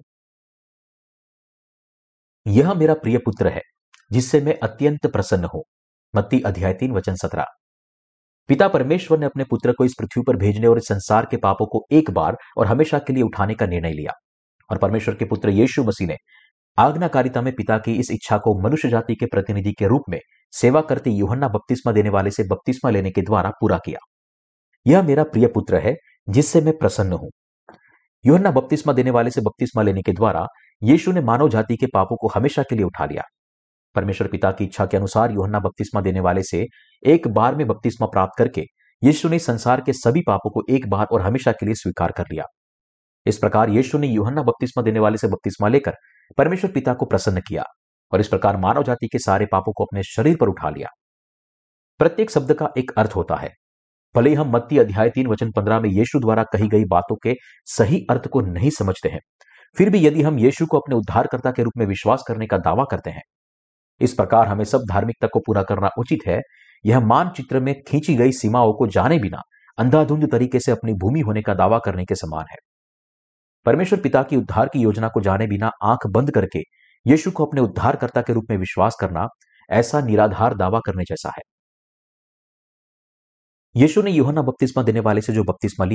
यह मेरा प्रिय पुत्र है जिससे मैं अत्यंत प्रसन्न हूं। मत्ती अध्याय 3 वचन 17। पिता परमेश्वर ने अपने पुत्र को इस पृथ्वी पर भेजने और इस संसार के पापों को एक बार और हमेशा के लिए उठाने का निर्णय लिया, और परमेश्वर के पुत्र यीशु मसीह ने आज्ञाकारिता में पिता की इस इच्छा को मनुष्य जाति के प्रतिनिधि के रूप में सेवा करते यूहन्ना बपतिस्मा देने वाले से बपतिस्मा लेने के द्वारा पूरा किया। यह मेरा प्रिय पुत्र है जिससे मैं प्रसन्न हूं। यूहन्ना बपतिस्मा देने वाले से बपतिस्मा लेने के द्वारा यीशु ने मानव जाति के पापों को हमेशा के लिए उठा लिया। परमेश्वर पिता की इच्छा के अनुसार यूहन्ना बपतिस्मा देने वाले से एक बार में बपतिस्मा प्राप्त करके यीशु ने संसार के सभी पापों को एक बार और हमेशा के लिए स्वीकार कर लिया। इस प्रकार यीशु ने यूहन्ना बपतिस्मा देने वाले से बपतिस्मा लेकर परमेश्वर पिता को प्रसन्न किया और इस प्रकार मानव जाति के सारे पापों को अपने शरीर पर उठा लिया। प्रत्येक शब्द का एक अर्थ होता है। भले ही हम मत्ती अध्याय 3 वचन 15 में यीशु द्वारा कही गई बातों के सही अर्थ को नहीं समझते हैं, फिर भी यदि हम यीशु को अपने उद्धारकर्ता के रूप में विश्वास करने का दावा करते हैं, इस प्रकार हमें सब धार्मिकता को पूरा करना उचित है। यह मानचित्र में खींची गई सीमाओं को जाने बिना अंधाधुंध तरीके से अपनी भूमि होने का दावा करने के समान है। परमेश्वर पिता की उद्धार की योजना को जाने बिना आंख बंद करके यीशु को अपने उद्धारकर्ता के रूप में विश्वास करना ऐसा निराधार दावा करने जैसा है। यीशु ने यूहन्ना बपतिस्मा देने वाले से जो बपतिस्मा लिया,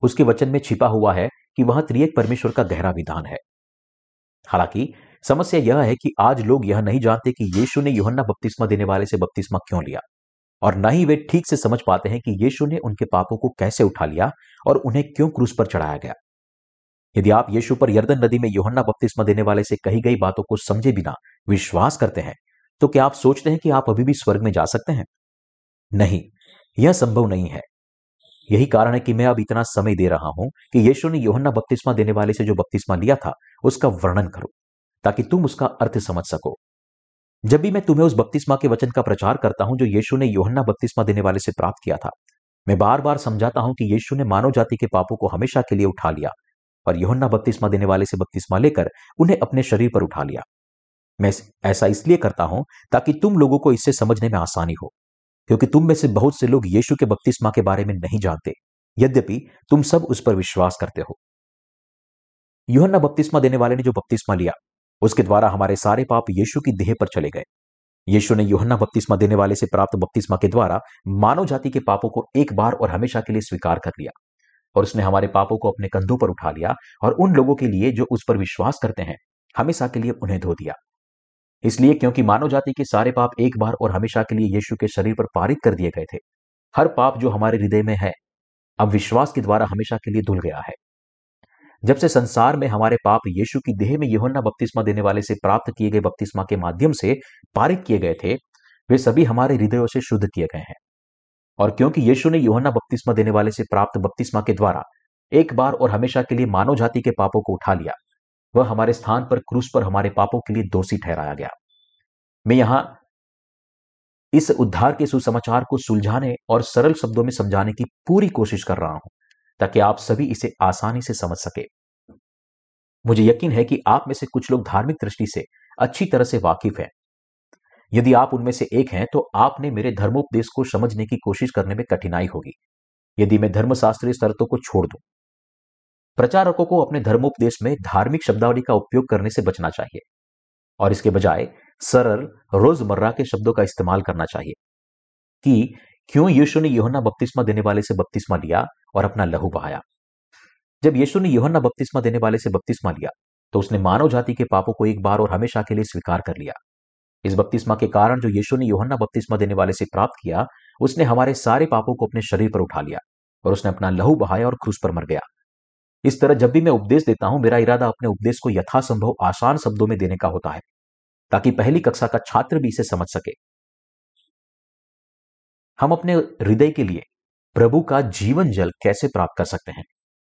उसके वचन में छिपा हुआ है कि वह त्रिएक परमेश्वर का गहरा विधान है। हालांकि समस्या यह है कि आज लोग यह नहीं जानते कि यीशु ने यूहन्ना बपतिस्मा देने वाले से बपतिस्मा क्यों लिया, और न ही वे ठीक से समझ पाते हैं कि यीशु ने उनके पापों को कैसे उठा लिया और उन्हें क्यों क्रूस पर चढ़ाया गया। यदि आप यीशु पर यरदन नदी में यूहन्ना बपतिस्मा देने वाले से कही गई बातों को समझे बिना विश्वास करते हैं, तो क्या आप सोचते हैं कि आप अभी भी स्वर्ग में जा सकते हैं? नहीं, यह संभव नहीं है। यही कारण है कि मैं अब इतना समय दे रहा हूं कि यीशु ने यूहन्ना बपतिस्मा देने वाले से जो बपतिस्मा लिया था उसका वर्णन करूं, ताकि तुम उसका अर्थ समझ सको। जब भी मैं तुम्हें उस बपतिस्मा के वचन का प्रचार करता हूं जो यीशु ने यूहन्ना बपतिस्मा देने वाले से प्राप्त किया था, मैं बार बार समझाता हूं कि यीशु ने मानव जाति के पापों को हमेशा के लिए उठा लिया और यूहन्ना बपतिस्मा देने वाले से बपतिस्मा लेकर उन्हें अपने शरीर पर उठा लिया। मैं ऐसा इसलिए करता हूं ताकि तुम लोगों को इससे समझने में आसानी हो, क्योंकि तुम में से बहुत से लोग यीशु के बपतिस्मा के बारे में नहीं जानते, यद्यपि तुम सब उस पर विश्वास करते हो। यूहन्ना बपतिस्मा देने वाले ने जो बपतिस्मा लिया, उसके द्वारा हमारे सारे पाप यीशु की देह पर चले गए। यीशु ने यूहन्ना बपतिस्मा देने वाले से प्राप्त बपतिस्मा के द्वारा मानव जाति के पापों को एक बार और हमेशा के लिए स्वीकार कर लिया, और उसने हमारे पापों को अपने कंधों पर उठा लिया और उन लोगों के लिए जो उस पर विश्वास करते हैं हमेशा के लिए उन्हें धो दिया। इसलिए क्योंकि मानव जाति के सारे पाप एक बार और हमेशा के लिए यीशु के शरीर पर पारित कर दिए गए थे, हर पाप जो हमारे हृदय में है अब विश्वास के द्वारा हमेशा के लिए धुल गया है। जब से संसार में हमारे पाप यीशु की देह में यूहन्ना बपतिस्मा देने वाले से प्राप्त किए गए बपतिस्मा के माध्यम से पारित किए गए थे, वे सभी हमारे हृदयों से शुद्ध किए गए हैं। और क्योंकि यीशु ने यूहन्ना बपतिस्मा देने वाले से प्राप्त बपतिस्मा के द्वारा एक बार और हमेशा के लिए मानव जाति के पापों को उठा लिया, वह हमारे स्थान पर क्रूस पर हमारे पापों के लिए दोषी ठहराया गया। मैं यहां इस उद्धार के सुसमाचार को सुलझाने और सरल शब्दों में समझाने की पूरी कोशिश कर रहा हूं, ताकि आप सभी इसे आसानी से समझ सके। मुझे यकीन है कि आप में से कुछ लोग धार्मिक दृष्टि से अच्छी तरह से वाकिफ हैं। यदि आप उनमें से एक हैं, तो आपने मेरे धर्मोपदेश को समझने की कोशिश करने में कठिनाई होगी यदि मैं धर्मशास्त्रीय शर्तों को छोड़ दूं। प्रचारकों को अपने धर्मोपदेश में धार्मिक शब्दावली का उपयोग करने से बचना चाहिए और इसके बजाय सरल रोजमर्रा के शब्दों का इस्तेमाल करना चाहिए कि क्यों यीशु ने यूहन्ना बपतिस्मा देने वाले से बपतिस्मा लिया और अपना लहू बहाया। जब यीशु ने यूहन्ना बपतिस्मा देने वाले से बपतिस्मा लिया, तो उसने मानव जाति के पापों को एक बार और हमेशा के लिए स्वीकार कर लिया। इस बपतिस्मा के कारण जो यीशु ने यूहन्ना बपतिस्मा देने वाले से प्राप्त किया, उसने हमारे सारे पापों को अपने शरीर पर उठा लिया और उसने अपना लहू बहाया और क्रूस पर मर गया। इस तरह जब भी मैं उपदेश देता हूं, मेरा इरादा अपने उपदेश को यथासंभव आसान शब्दों में देने का होता है, ताकि पहली कक्षा का छात्र भी इसे समझ सके। हम अपने हृदय के लिए प्रभु का जीवन जल कैसे प्राप्त कर सकते हैं?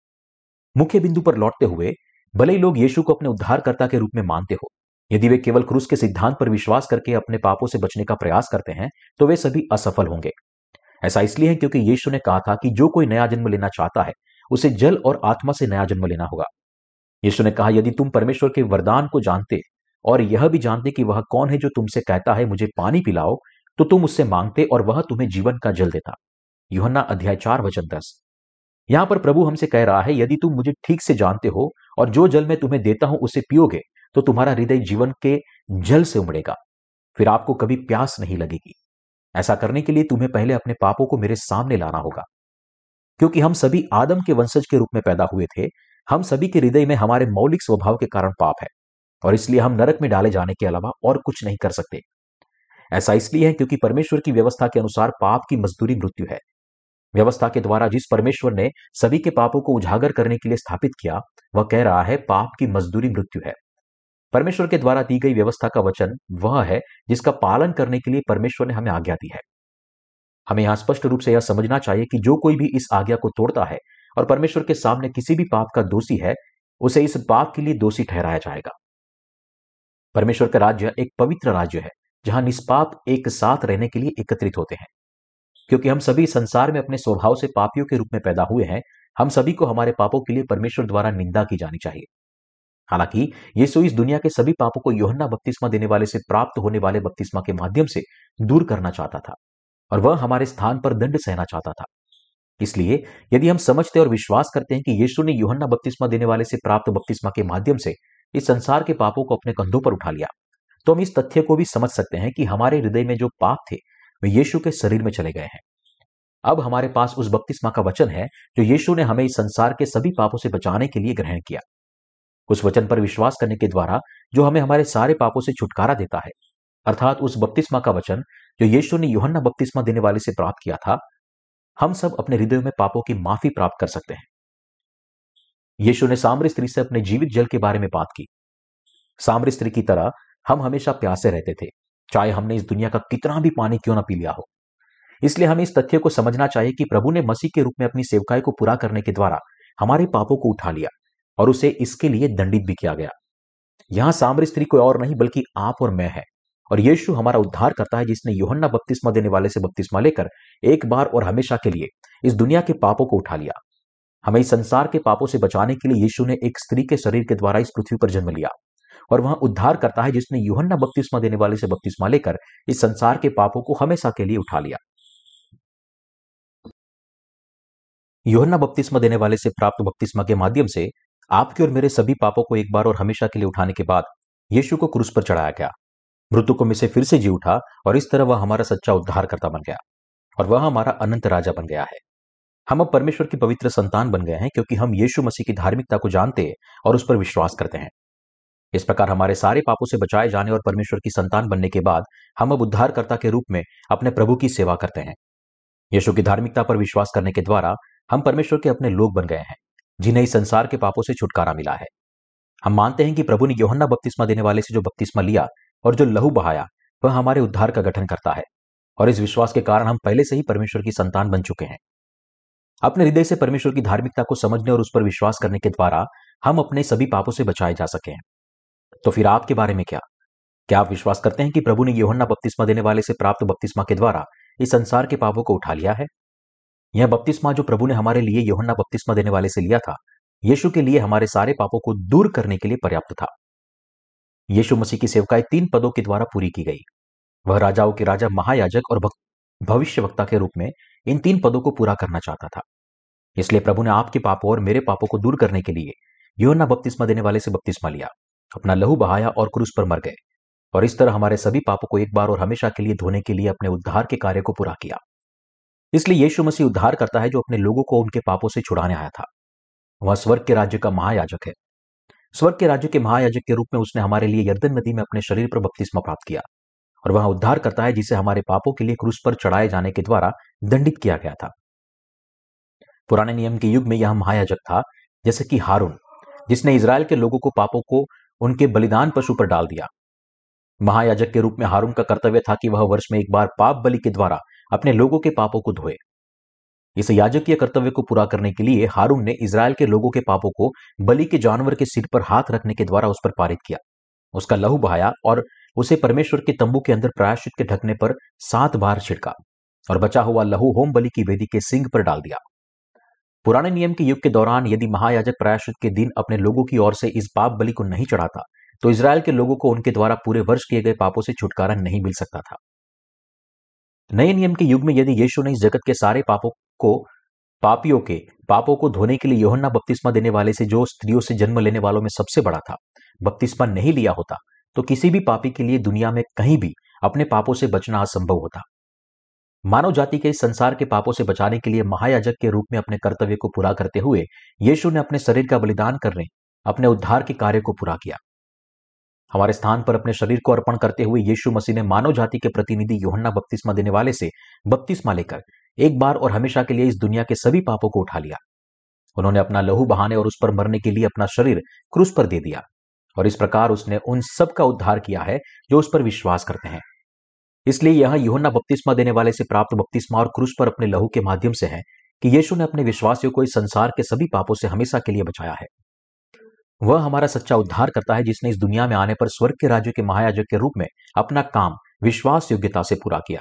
मुख्य बिंदु पर लौटते हुए, भले ही लोग यीशु को अपने उद्धारकर्ता के रूप में मानते हो, यदि वे केवल क्रूस के सिद्धांत पर विश्वास करके अपने पापों से बचने का प्रयास करते हैं, तो वे सभी असफल होंगे। ऐसा इसलिए है क्योंकि यीशु ने कहा था कि जो कोई नया जन्म लेना चाहता है, उसे जल और आत्मा से नया जन्म लेना होगा। यीशु ने कहा, यदि तुम परमेश्वर के वरदान को जानते और यह भी जानते कि वह कौन है जो तुमसे कहता है मुझे पानी पिलाओ, तो तुम उससे मांगते और वह तुम्हें जीवन का जल देता। यूहन्ना अध्याय 4 वचन 10। यहां पर प्रभु हमसे कह रहा है, यदि तुम मुझे ठीक से जानते हो और जो जल मैं तुम्हें देता हूं उसे पियोगे, तो तुम्हारा हृदय जीवन के जल से उमड़ेगा, फिर आपको कभी प्यास नहीं लगेगी। ऐसा करने के लिए तुम्हें पहले अपने पापों को मेरे सामने लाना होगा। क्योंकि हम सभी आदम के वंशज के रूप में पैदा हुए थे, हम सभी के हृदय में हमारे मौलिक स्वभाव के कारण पाप है, और इसलिए हम नरक में डाले जाने के अलावा और कुछ नहीं कर सकते। ऐसा इसलिए है क्योंकि परमेश्वर की व्यवस्था के अनुसार पाप की मजदूरी मृत्यु है। व्यवस्था के द्वारा जिस परमेश्वर ने सभी के पापों को उजागर करने के लिए स्थापित किया, वह कह रहा है पाप की मजदूरी मृत्यु है। परमेश्वर के द्वारा दी गई व्यवस्था का वचन वह है जिसका पालन करने के लिए परमेश्वर ने हमें आज्ञा दी है। हमें यहां स्पष्ट रूप से यह समझना चाहिए कि जो कोई भी इस आज्ञा को तोड़ता है और परमेश्वर के सामने किसी भी पाप का दोषी है, उसे इस पाप के लिए दोषी ठहराया जाएगा। परमेश्वर का राज्य एक पवित्र राज्य है, जहां निष्पाप एक साथ रहने के लिए एकत्रित होते हैं। क्योंकि हम सभी संसार में अपने स्वभाव से पापियों के रूप में पैदा हुए हैं, हम सभी को हमारे पापों के लिए परमेश्वर द्वारा निंदा की जानी चाहिए। हालांकि यीशु इस दुनिया के सभी पापों को यूहन्ना बपतिस्मा देने वाले से प्राप्त होने वाले बपतिस्मा के माध्यम से दूर करना चाहता था, और वह हमारे स्थान पर दंड सहना चाहता था। इसलिए यदि हम समझते और विश्वास करते हैं कि यीशु ने यूहन्ना बपतिस्मा देने वाले से प्राप्त बपतिस्मा के माध्यम से इस संसार के पापों को अपने कंधों पर उठा लिया, तो हम इस तथ्य को भी समझ सकते हैं कि हमारे हृदय में जो पाप थे वे यीशु के शरीर में चले गए हैं। अब हमारे पास उस बपतिस्मा का वचन है जो यीशु ने हमें इस संसार के सभी पापों से बचाने के लिए ग्रहण किया। उस वचन पर विश्वास करने के द्वारा जो हमें हमारे सारे पापों से छुटकारा देता है, अर्थात उस बपतिस्मा का वचन जो यीशु ने यूहन्ना बपतिस्मा देने वाले से प्राप्त किया था, हम सब अपने हृदयों में पापों की माफी प्राप्त कर सकते हैं। यीशु ने सामरी स्त्री से अपने जीवित जल के बारे में बात की। सामरी स्त्री की तरह हम हमेशा प्यासे रहते थे, चाहे हमने इस दुनिया का कितना भी पानी क्यों ना पी लिया हो। इसलिए हमें इस तथ्य को समझना चाहिए कि प्रभु ने मसीह के रूप में अपनी सेवकाई को पूरा करने के द्वारा हमारे पापों को उठा लिया और उसे इसके लिए दंडित भी किया गया। यहां सामरी स्त्री कोई और नहीं बल्कि आप और मैं है, और यीशु हमारा उद्धार करता है जिसने यूहन्ना बपतिस्मा देने वाले से बपतिस्मा लेकर एक बार और हमेशा के लिए इस दुनिया के पापों को उठा लिया। हमें इस संसार के पापों से बचाने के लिए यीशु ने एक स्त्री के शरीर के द्वारा इस पृथ्वी पर जन्म लिया, और वह उद्धार करता है जिसने यूहन्ना बपतिस्मा देने वाले से बपतिस्मा लेकर इस संसार के पापों को हमेशा के लिए उठा लिया। यूहन्ना बपतिस्मा देने वाले से प्राप्त बपतिस्मा के माध्यम से आपके और मेरे सभी पापों को एक बार और हमेशा के लिए उठाने के बाद यीशु को क्रूस पर चढ़ाया गया, मृतकों में से फिर से जी उठा, और इस तरह वह हमारा सच्चा उद्धारकर्ता बन गया और वह हमारा अनंत राजा बन गया है। हम अब परमेश्वर की पवित्र संतान बन गए हैं क्योंकि हम यीशु मसीह की धार्मिकता को जानते हैं और उस पर विश्वास करते हैं। इस प्रकार हमारे सारे पापों से बचाए जाने और परमेश्वर की संतान बनने के बाद हम अब उद्धारकर्ता के रूप में अपने प्रभु की सेवा करते हैं। यीशु की धार्मिकता पर विश्वास करने के द्वारा हम परमेश्वर के अपने लोग बन गए हैं, जिन्हें इस संसार के पापों से छुटकारा मिला है। हम मानते हैं कि प्रभु ने यूहन्ना बपतिस्मा देने वाले से जो बपतिस्मा लिया और जो लहू बहाया, वह हमारे उद्धार का गठन करता है, और इस विश्वास के कारण हम पहले से ही परमेश्वर की संतान बन चुके हैं। अपने हृदय से परमेश्वर की धार्मिकता को समझने और उस पर विश्वास करने के द्वारा हम अपने सभी पापों से बचाए जा सके हैं। तो फिर आपके बारे में क्या आप विश्वास करते हैं कि प्रभु ने यूहन्ना बपतिस्मा देने वाले से प्राप्त बपतिस्मा के द्वारा इस संसार के पापों को उठा लिया है? यह बपतिस्मा जो प्रभु ने हमारे लिए यूहन्ना बपतिस्मा देने वाले से लिया था, यीशु के लिए हमारे सारे पापों को दूर करने के लिए पर्याप्त था। यीशु मसीह की सेवकाई 3 पदों के द्वारा पूरी की गई। वह राजाओं के राजा, महायाजक और भविष्यवक्ता के रूप में इन 3 पदों को पूरा करना चाहता था। इसलिए प्रभु ने आपके पापों और मेरे पापों को दूर करने के लिए यूहन्ना बपतिस्मा देने वाले से बपतिस्मा लिया, अपना लहू बहाया और क्रूस पर मर गए, और इस तरह हमारे सभी पापों को एक बार और हमेशा के लिए धोने के लिए अपने उद्धार के कार्य को पूरा किया। इसलिए यीशु मसीह उद्धार करता है जो अपने लोगों को उनके पापों से छुड़ाने आया था। वह स्वर्ग के राज्य का महायाजक है। स्वर्ग के राज्य के महायाजक के रूप में उसने हमारे लिए यरदन नदी में अपने शरीर पर बपतिस्मा प्राप्त किया, और वह उद्धार करता है जिसे हमारे पापों के लिए क्रूस पर चढ़ाए जाने के द्वारा दंडित किया गया था। पुराने नियम के युग में यह महायाजक था, जैसे कि हारून, जिसने इजराइल के लोगों को पापों को उनके बलिदान पशु पर डाल दिया। महायाजक के रूप में हारून का कर्तव्य था कि वह वर्ष में एक बार पाप बलि के द्वारा अपने लोगों के पापों को धोए। इस याजकीय कर्तव्य को पूरा करने के लिए हारून ने इजराइल के लोगों के पापों को बलि के जानवर के सिर पर हाथ रखने के द्वारा उस पर पारित किया, उसका लहू बहाया और उसे परमेश्वर के तंबू के अंदर प्रायश्चित के ढकने पर 7 बार छिड़का, और बचा हुआ लहू होम बलि की वेदी के सींग पर डाल दिया। पुराने नियम के युग के दौरान यदि महायाजक प्रायश्चित के दिन अपने लोगों की ओर से इस पाप बलि को नहीं चढ़ाता, तो इजराइल के लोगों को उनके द्वारा पूरे वर्ष किए गए पापों से छुटकारा नहीं मिल सकता था। नए नियम के युग में यदि यीशु ने इस जगत के सारे पापियों के पापों को धोने के लिए यूहन्ना बपतिस्मा देने वाले से, जो स्त्रियों से जन्म लेने वालों में सबसे बड़ा था, बपतिस्मा नहीं लिया होता, तो किसी भी पापी के लिए दुनिया में कहीं भी अपने पापों से बचना असंभव होता। मानव जाति के इस संसार के पापों से बचाने के लिए महायाजक के रूप में अपने कर्तव्य को पूरा करते हुए यीशु ने अपने शरीर का बलिदान करने अपने उद्धार के कार्य को पूरा किया। हमारे स्थान पर अपने शरीर को अर्पण करते हुए यीशु मसीह ने मानव जाति के प्रतिनिधि यूहन्ना बपतिस्मा देने वाले से बपतिस्मा लेकर एक बार और हमेशा के लिए इस दुनिया के सभी पापों को उठा लिया। उन्होंने अपना लहू बहाने और उस पर मरने के लिए अपना शरीर क्रूस पर दे दिया, और इस प्रकार उसने उन सब का उद्धार किया है जो उस पर विश्वास करते हैं। इसलिए यह यूहन्ना बपतिस्मा देने वाले से प्राप्त बपतिस्मा और क्रूस पर अपने लहू के माध्यम से है कि यीशु ने अपने विश्वासियों को इस संसार के सभी पापों से हमेशा के लिए बचाया है। वह हमारा सच्चा उद्धार करता है जिसने इस दुनिया में आने पर स्वर्ग के राज्य के महायाजक के रूप में अपना काम विश्वास योग्यता से पूरा किया।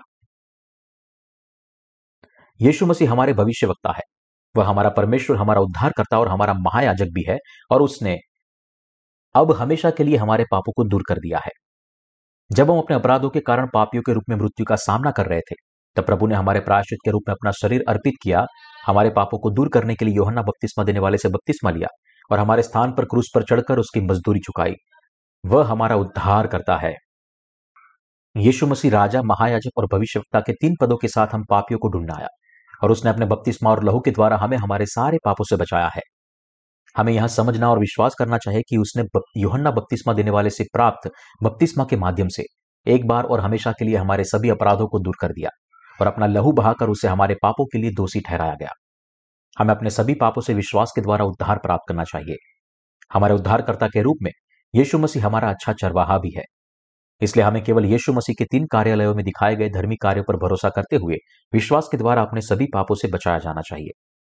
यीशु मसीह हमारे भविष्यवक्ता है। वह हमारा परमेश्वर, हमारा उद्धारकर्ता और हमारा महायाजक भी है, और उसने अब हमेशा के लिए हमारे पापों को दूर कर दिया है। जब हम अपने अपराधों के कारण पापियों के रूप में मृत्यु का सामना कर रहे थे, तब प्रभु ने हमारे प्रायश्चित के रूप में अपना शरीर अर्पित किया, हमारे पापों को दूर करने के लिए यूहन्ना बपतिस्मा देने वाले से बपतिस्मा लिया, और हमारे स्थान पर क्रूस पर चढ़कर उसकी मजदूरी चुकाई। वह हमारा उद्धार करता है। यीशु मसीह राजा, महायाजक और भविष्यवक्ता के 3 पदों के साथ हम पापियों को ढूंढने आया। और उसने अपने बपतिस्मा और लहू के द्वारा हमें हमारे सारे पापों से बचाया है। हमें यह समझना और विश्वास करना चाहिए कि उसने यूहन्ना बपतिस्मा देने वाले से प्राप्त बपतिस्मा के माध्यम से एक बार और हमेशा के लिए हमारे सभी अपराधों को दूर कर दिया और अपना लहू बहाकर उसे हमारे पापों के लिए दोषी ठहराया गया। हमें अपने सभी पापों से विश्वास के द्वारा उद्धार प्राप्त करना चाहिए। हमारे उद्धारकर्ता के रूप में यीशु मसीह हमारा अच्छा चरवाहा भी है। इसलिए हमें केवल यीशु मसीह के 3 कार्यालयों में दिखाए गए धर्मी कार्यों पर भरोसा करते हुए विश्वास के द्वारा अपने सभी पापों से बचाया जाना चाहिए।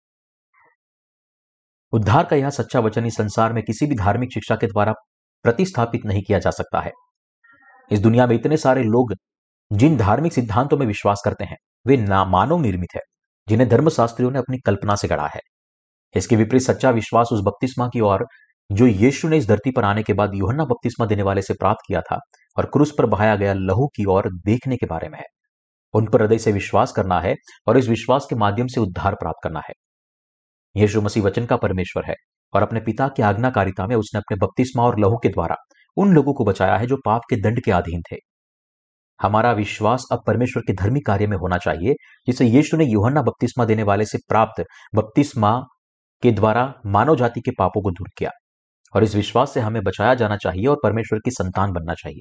उद्धार का यह सच्चा वचन इस संसार में किसी भी धार्मिक शिक्षा के द्वारा प्रतिस्थापित नहीं किया जा सकता है। इस दुनिया में इतने सारे लोग जिन धार्मिक सिद्धांतों में विश्वास करते हैं वे ना मानव निर्मित है, जिन्हें धर्मशास्त्रियों ने अपनी कल्पना से गढ़ा है। इसके विपरीत सच्चा विश्वास उस बपतिस्मा की ओर जो यीशु ने इस धरती पर आने के बाद यूहन्ना बपतिस्मा देने वाले से प्राप्त किया था और क्रूस पर बहाया गया लहू की ओर देखने के बारे में है। उन पर हृदय से विश्वास करना है और इस विश्वास के माध्यम से उद्धार प्राप्त करना है। यीशु मसीह वचन का परमेश्वर है और अपने पिता की आज्ञाकारिता में उसने अपने बपतिस्मा और लहू के द्वारा उन लोगों को बचाया है जो पाप के दंड के अधीन थे। हमारा विश्वास अब परमेश्वर के धर्मी कार्य में होना चाहिए, जिसे यीशु ने यूहन्ना बपतिस्मा देने वाले से प्राप्त बपतिस्मा के द्वारा मानव जाति के पापों को दूर किया। और इस विश्वास से हमें बचाया जाना चाहिए और परमेश्वर की संतान बनना चाहिए।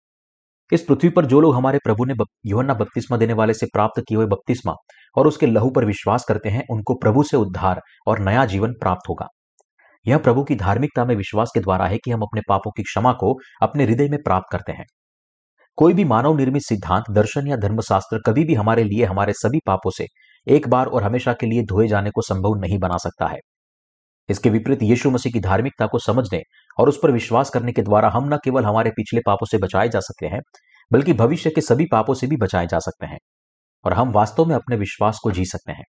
इस पृथ्वी पर जो लोग हमारे प्रभु ने यूहन्ना बपतिस्मा देने वाले से प्राप्त किए हुए बपतिस्मा और उसके लहू पर विश्वास करते हैं, उनको प्रभु से उद्धार और नया जीवन प्राप्त होगा। यह प्रभु की धार्मिकता में विश्वास के द्वारा है कि हम अपने पापों की क्षमा को अपने हृदय में प्राप्त करते हैं। कोई भी मानव निर्मित सिद्धांत, दर्शन या धर्मशास्त्र कभी भी हमारे लिए हमारे सभी पापों से एक बार और हमेशा के लिए धोए जाने को संभव नहीं बना सकता है। इसके विपरीत यीशु मसीह की धार्मिकता को समझने और उस पर विश्वास करने के द्वारा हम न केवल हमारे पिछले पापों से बचाए जा सकते हैं, बल्कि भविष्य के सभी पापों से भी बचाए जा सकते हैं और हम वास्तव में अपने विश्वास को जी सकते हैं।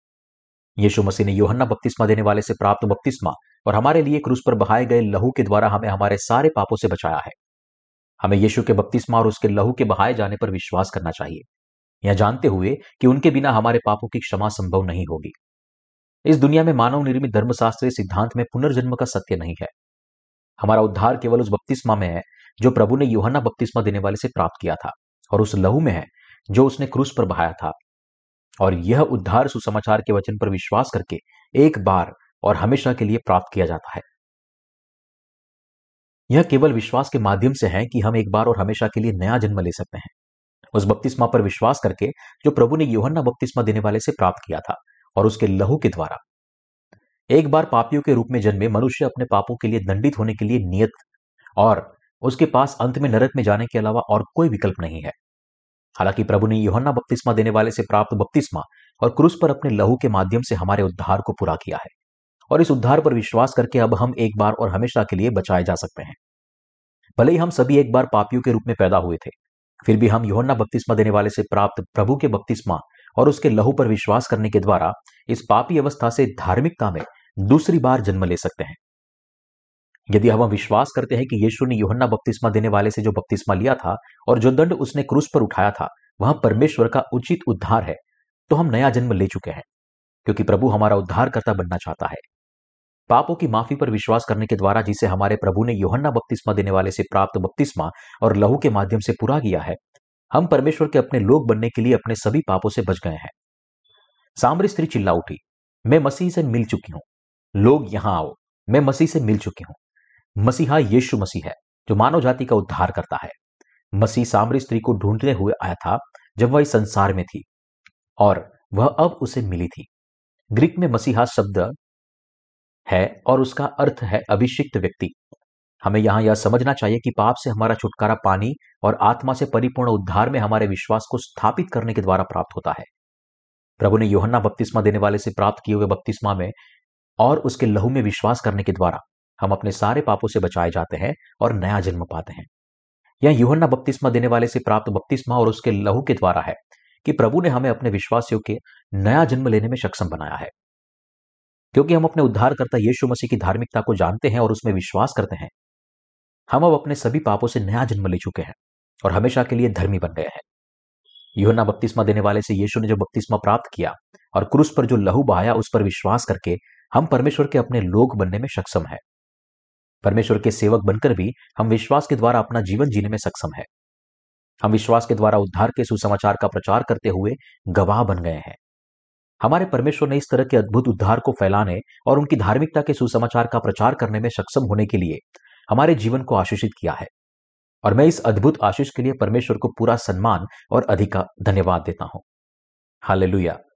यीशु मसीह ने यूहन्ना बपतिस्मा देने वाले से प्राप्त बपतिस्मा और हमारे लिए क्रूस पर बहाए गए लहू के द्वारा हमें हमारे सारे पापों से बचाया है। हमें यीशु के बपतिस्मा और उसके लहू के बहाए जाने पर विश्वास करना चाहिए, यह जानते हुए कि उनके बिना हमारे पापों की क्षमा संभव नहीं होगी। इस दुनिया में मानव निर्मित धर्मशास्त्रीय सिद्धांत में पुनर्जन्म का सत्य नहीं है। हमारा उद्धार केवल उस बपतिस्मा में है जो प्रभु ने यूहन्ना बपतिस्मा देने वाले से प्राप्त किया था और उस लहू में है जो उसने क्रूस पर बहाया था। और यह उद्धार सुसमाचार के वचन पर विश्वास करके एक बार और हमेशा के लिए प्राप्त किया जाता है। यह केवल विश्वास के माध्यम से है कि हम एक बार और हमेशा के लिए नया जन्म ले सकते हैं, उस बपतिस्मा पर विश्वास करके जो प्रभु ने यूहन्ना बपतिस्मा देने वाले से प्राप्त किया था और उसके लहू के द्वारा। एक बार पापियों के रूप में जन्मे मनुष्य अपने पापों के लिए दंडित होने के लिए नियत और उसके पास अंत में नरक में जाने के अलावा और कोई विकल्प नहीं है। हालांकि प्रभु ने यूहन्ना बपतिस्मा देने वाले से प्राप्त बपतिस्मा और क्रूस पर अपने लहू के माध्यम से हमारे उद्धार को पूरा किया है और इस उद्धार पर विश्वास करके अब हम एक बार और हमेशा के लिए बचाए जा सकते हैं। भले ही हम सभी एक बार पापियों के रूप में पैदा हुए थे, फिर भी हम यूहन्ना बपतिस्मा देने वाले से प्राप्त प्रभु के बपतिस्मा और उसके लहू पर विश्वास करने के द्वारा इस पापी अवस्था से धार्मिकता में दूसरी बार जन्म ले सकते हैं। यदि हम विश्वास करते हैं कि यीशु ने यूहन्ना बपतिस्मा देने वाले से जो बपतिस्मा लिया था और जो दंड उसने क्रूस पर उठाया था वह परमेश्वर का उचित उद्धार है, तो हम नया जन्म ले चुके हैं, क्योंकि प्रभु हमारा उद्धारकर्ता बनना चाहता है। पापों की माफी पर विश्वास करने के द्वारा जिसे हमारे प्रभु ने यूहन्ना बपतिस्मा देने वाले से प्राप्त बपतिस्मा और लहू के माध्यम से पूरा किया है, हम परमेश्वर के अपने लोग बनने के लिए अपने सभी पापों से बच गए हैं। सामरी स्त्री चिल्ला उठी, मैं मसीह से मिल चुकी हूं, लोग यहां आओ, मैं मसीह से मिल चुकी हूं। मसीहा यीशु मसीह है जो मानव जाति का उद्धार करता है। मसीह सामरी स्त्री को ढूंढते हुए आया था जब वह इस संसार में थी और वह अब उसे मिली थी। ग्रीक में मसीहा शब्द है और उसका अर्थ है अभिषिक्त व्यक्ति। हमें यहां यह समझना चाहिए कि पाप से हमारा छुटकारा पानी और आत्मा से परिपूर्ण उद्धार में हमारे विश्वास को स्थापित करने के द्वारा प्राप्त होता है। प्रभु ने यूहन्ना बपतिस्मा देने वाले से प्राप्त किए हुए बपतिस्मा में और उसके लहू में विश्वास करने के द्वारा हम अपने सारे पापों से बचाए जाते हैं और नया जन्म पाते हैं। यह यूहन्ना बपतिस्मा देने वाले से प्राप्त बपतिस्मा और उसके लहू के द्वारा है कि प्रभु ने हमें अपने विश्वासियों के नया जन्म लेने में सक्षम बनाया है। क्योंकि हम अपने उद्धारकर्ता यीशु मसीह की धार्मिकता को जानते हैं और उसमें विश्वास करते हैं, हम अब अपने सभी पापों से नया जन्म ले चुके हैं और हमेशा के लिए धर्मी बन गए हैं। यूहन्ना बपतिस्मा देने वाले से यीशु ने जो बपतिस्मा प्राप्त किया और क्रूस पर जो लहू बहाया, उस पर विश्वास करके हम परमेश्वर के अपने लोग बनने में सक्षम है। परमेश्वर के सेवक बनकर भी हम विश्वास के द्वारा अपना जीवन जीने में सक्षम है। हम विश्वास के द्वारा उद्धार के सुसमाचार का प्रचार करते हुए गवाह बन गए हैं। हमारे परमेश्वर ने इस तरह के अद्भुत उद्धार को फैलाने और उनकी धार्मिकता के सुसमाचार का प्रचार करने में सक्षम होने के लिए हमारे जीवन को आशीषित किया है। और मैं इस अद्भुत आशीष के लिए परमेश्वर को पूरा सम्मान और अधिक धन्यवाद देता हूं। हालेलुया।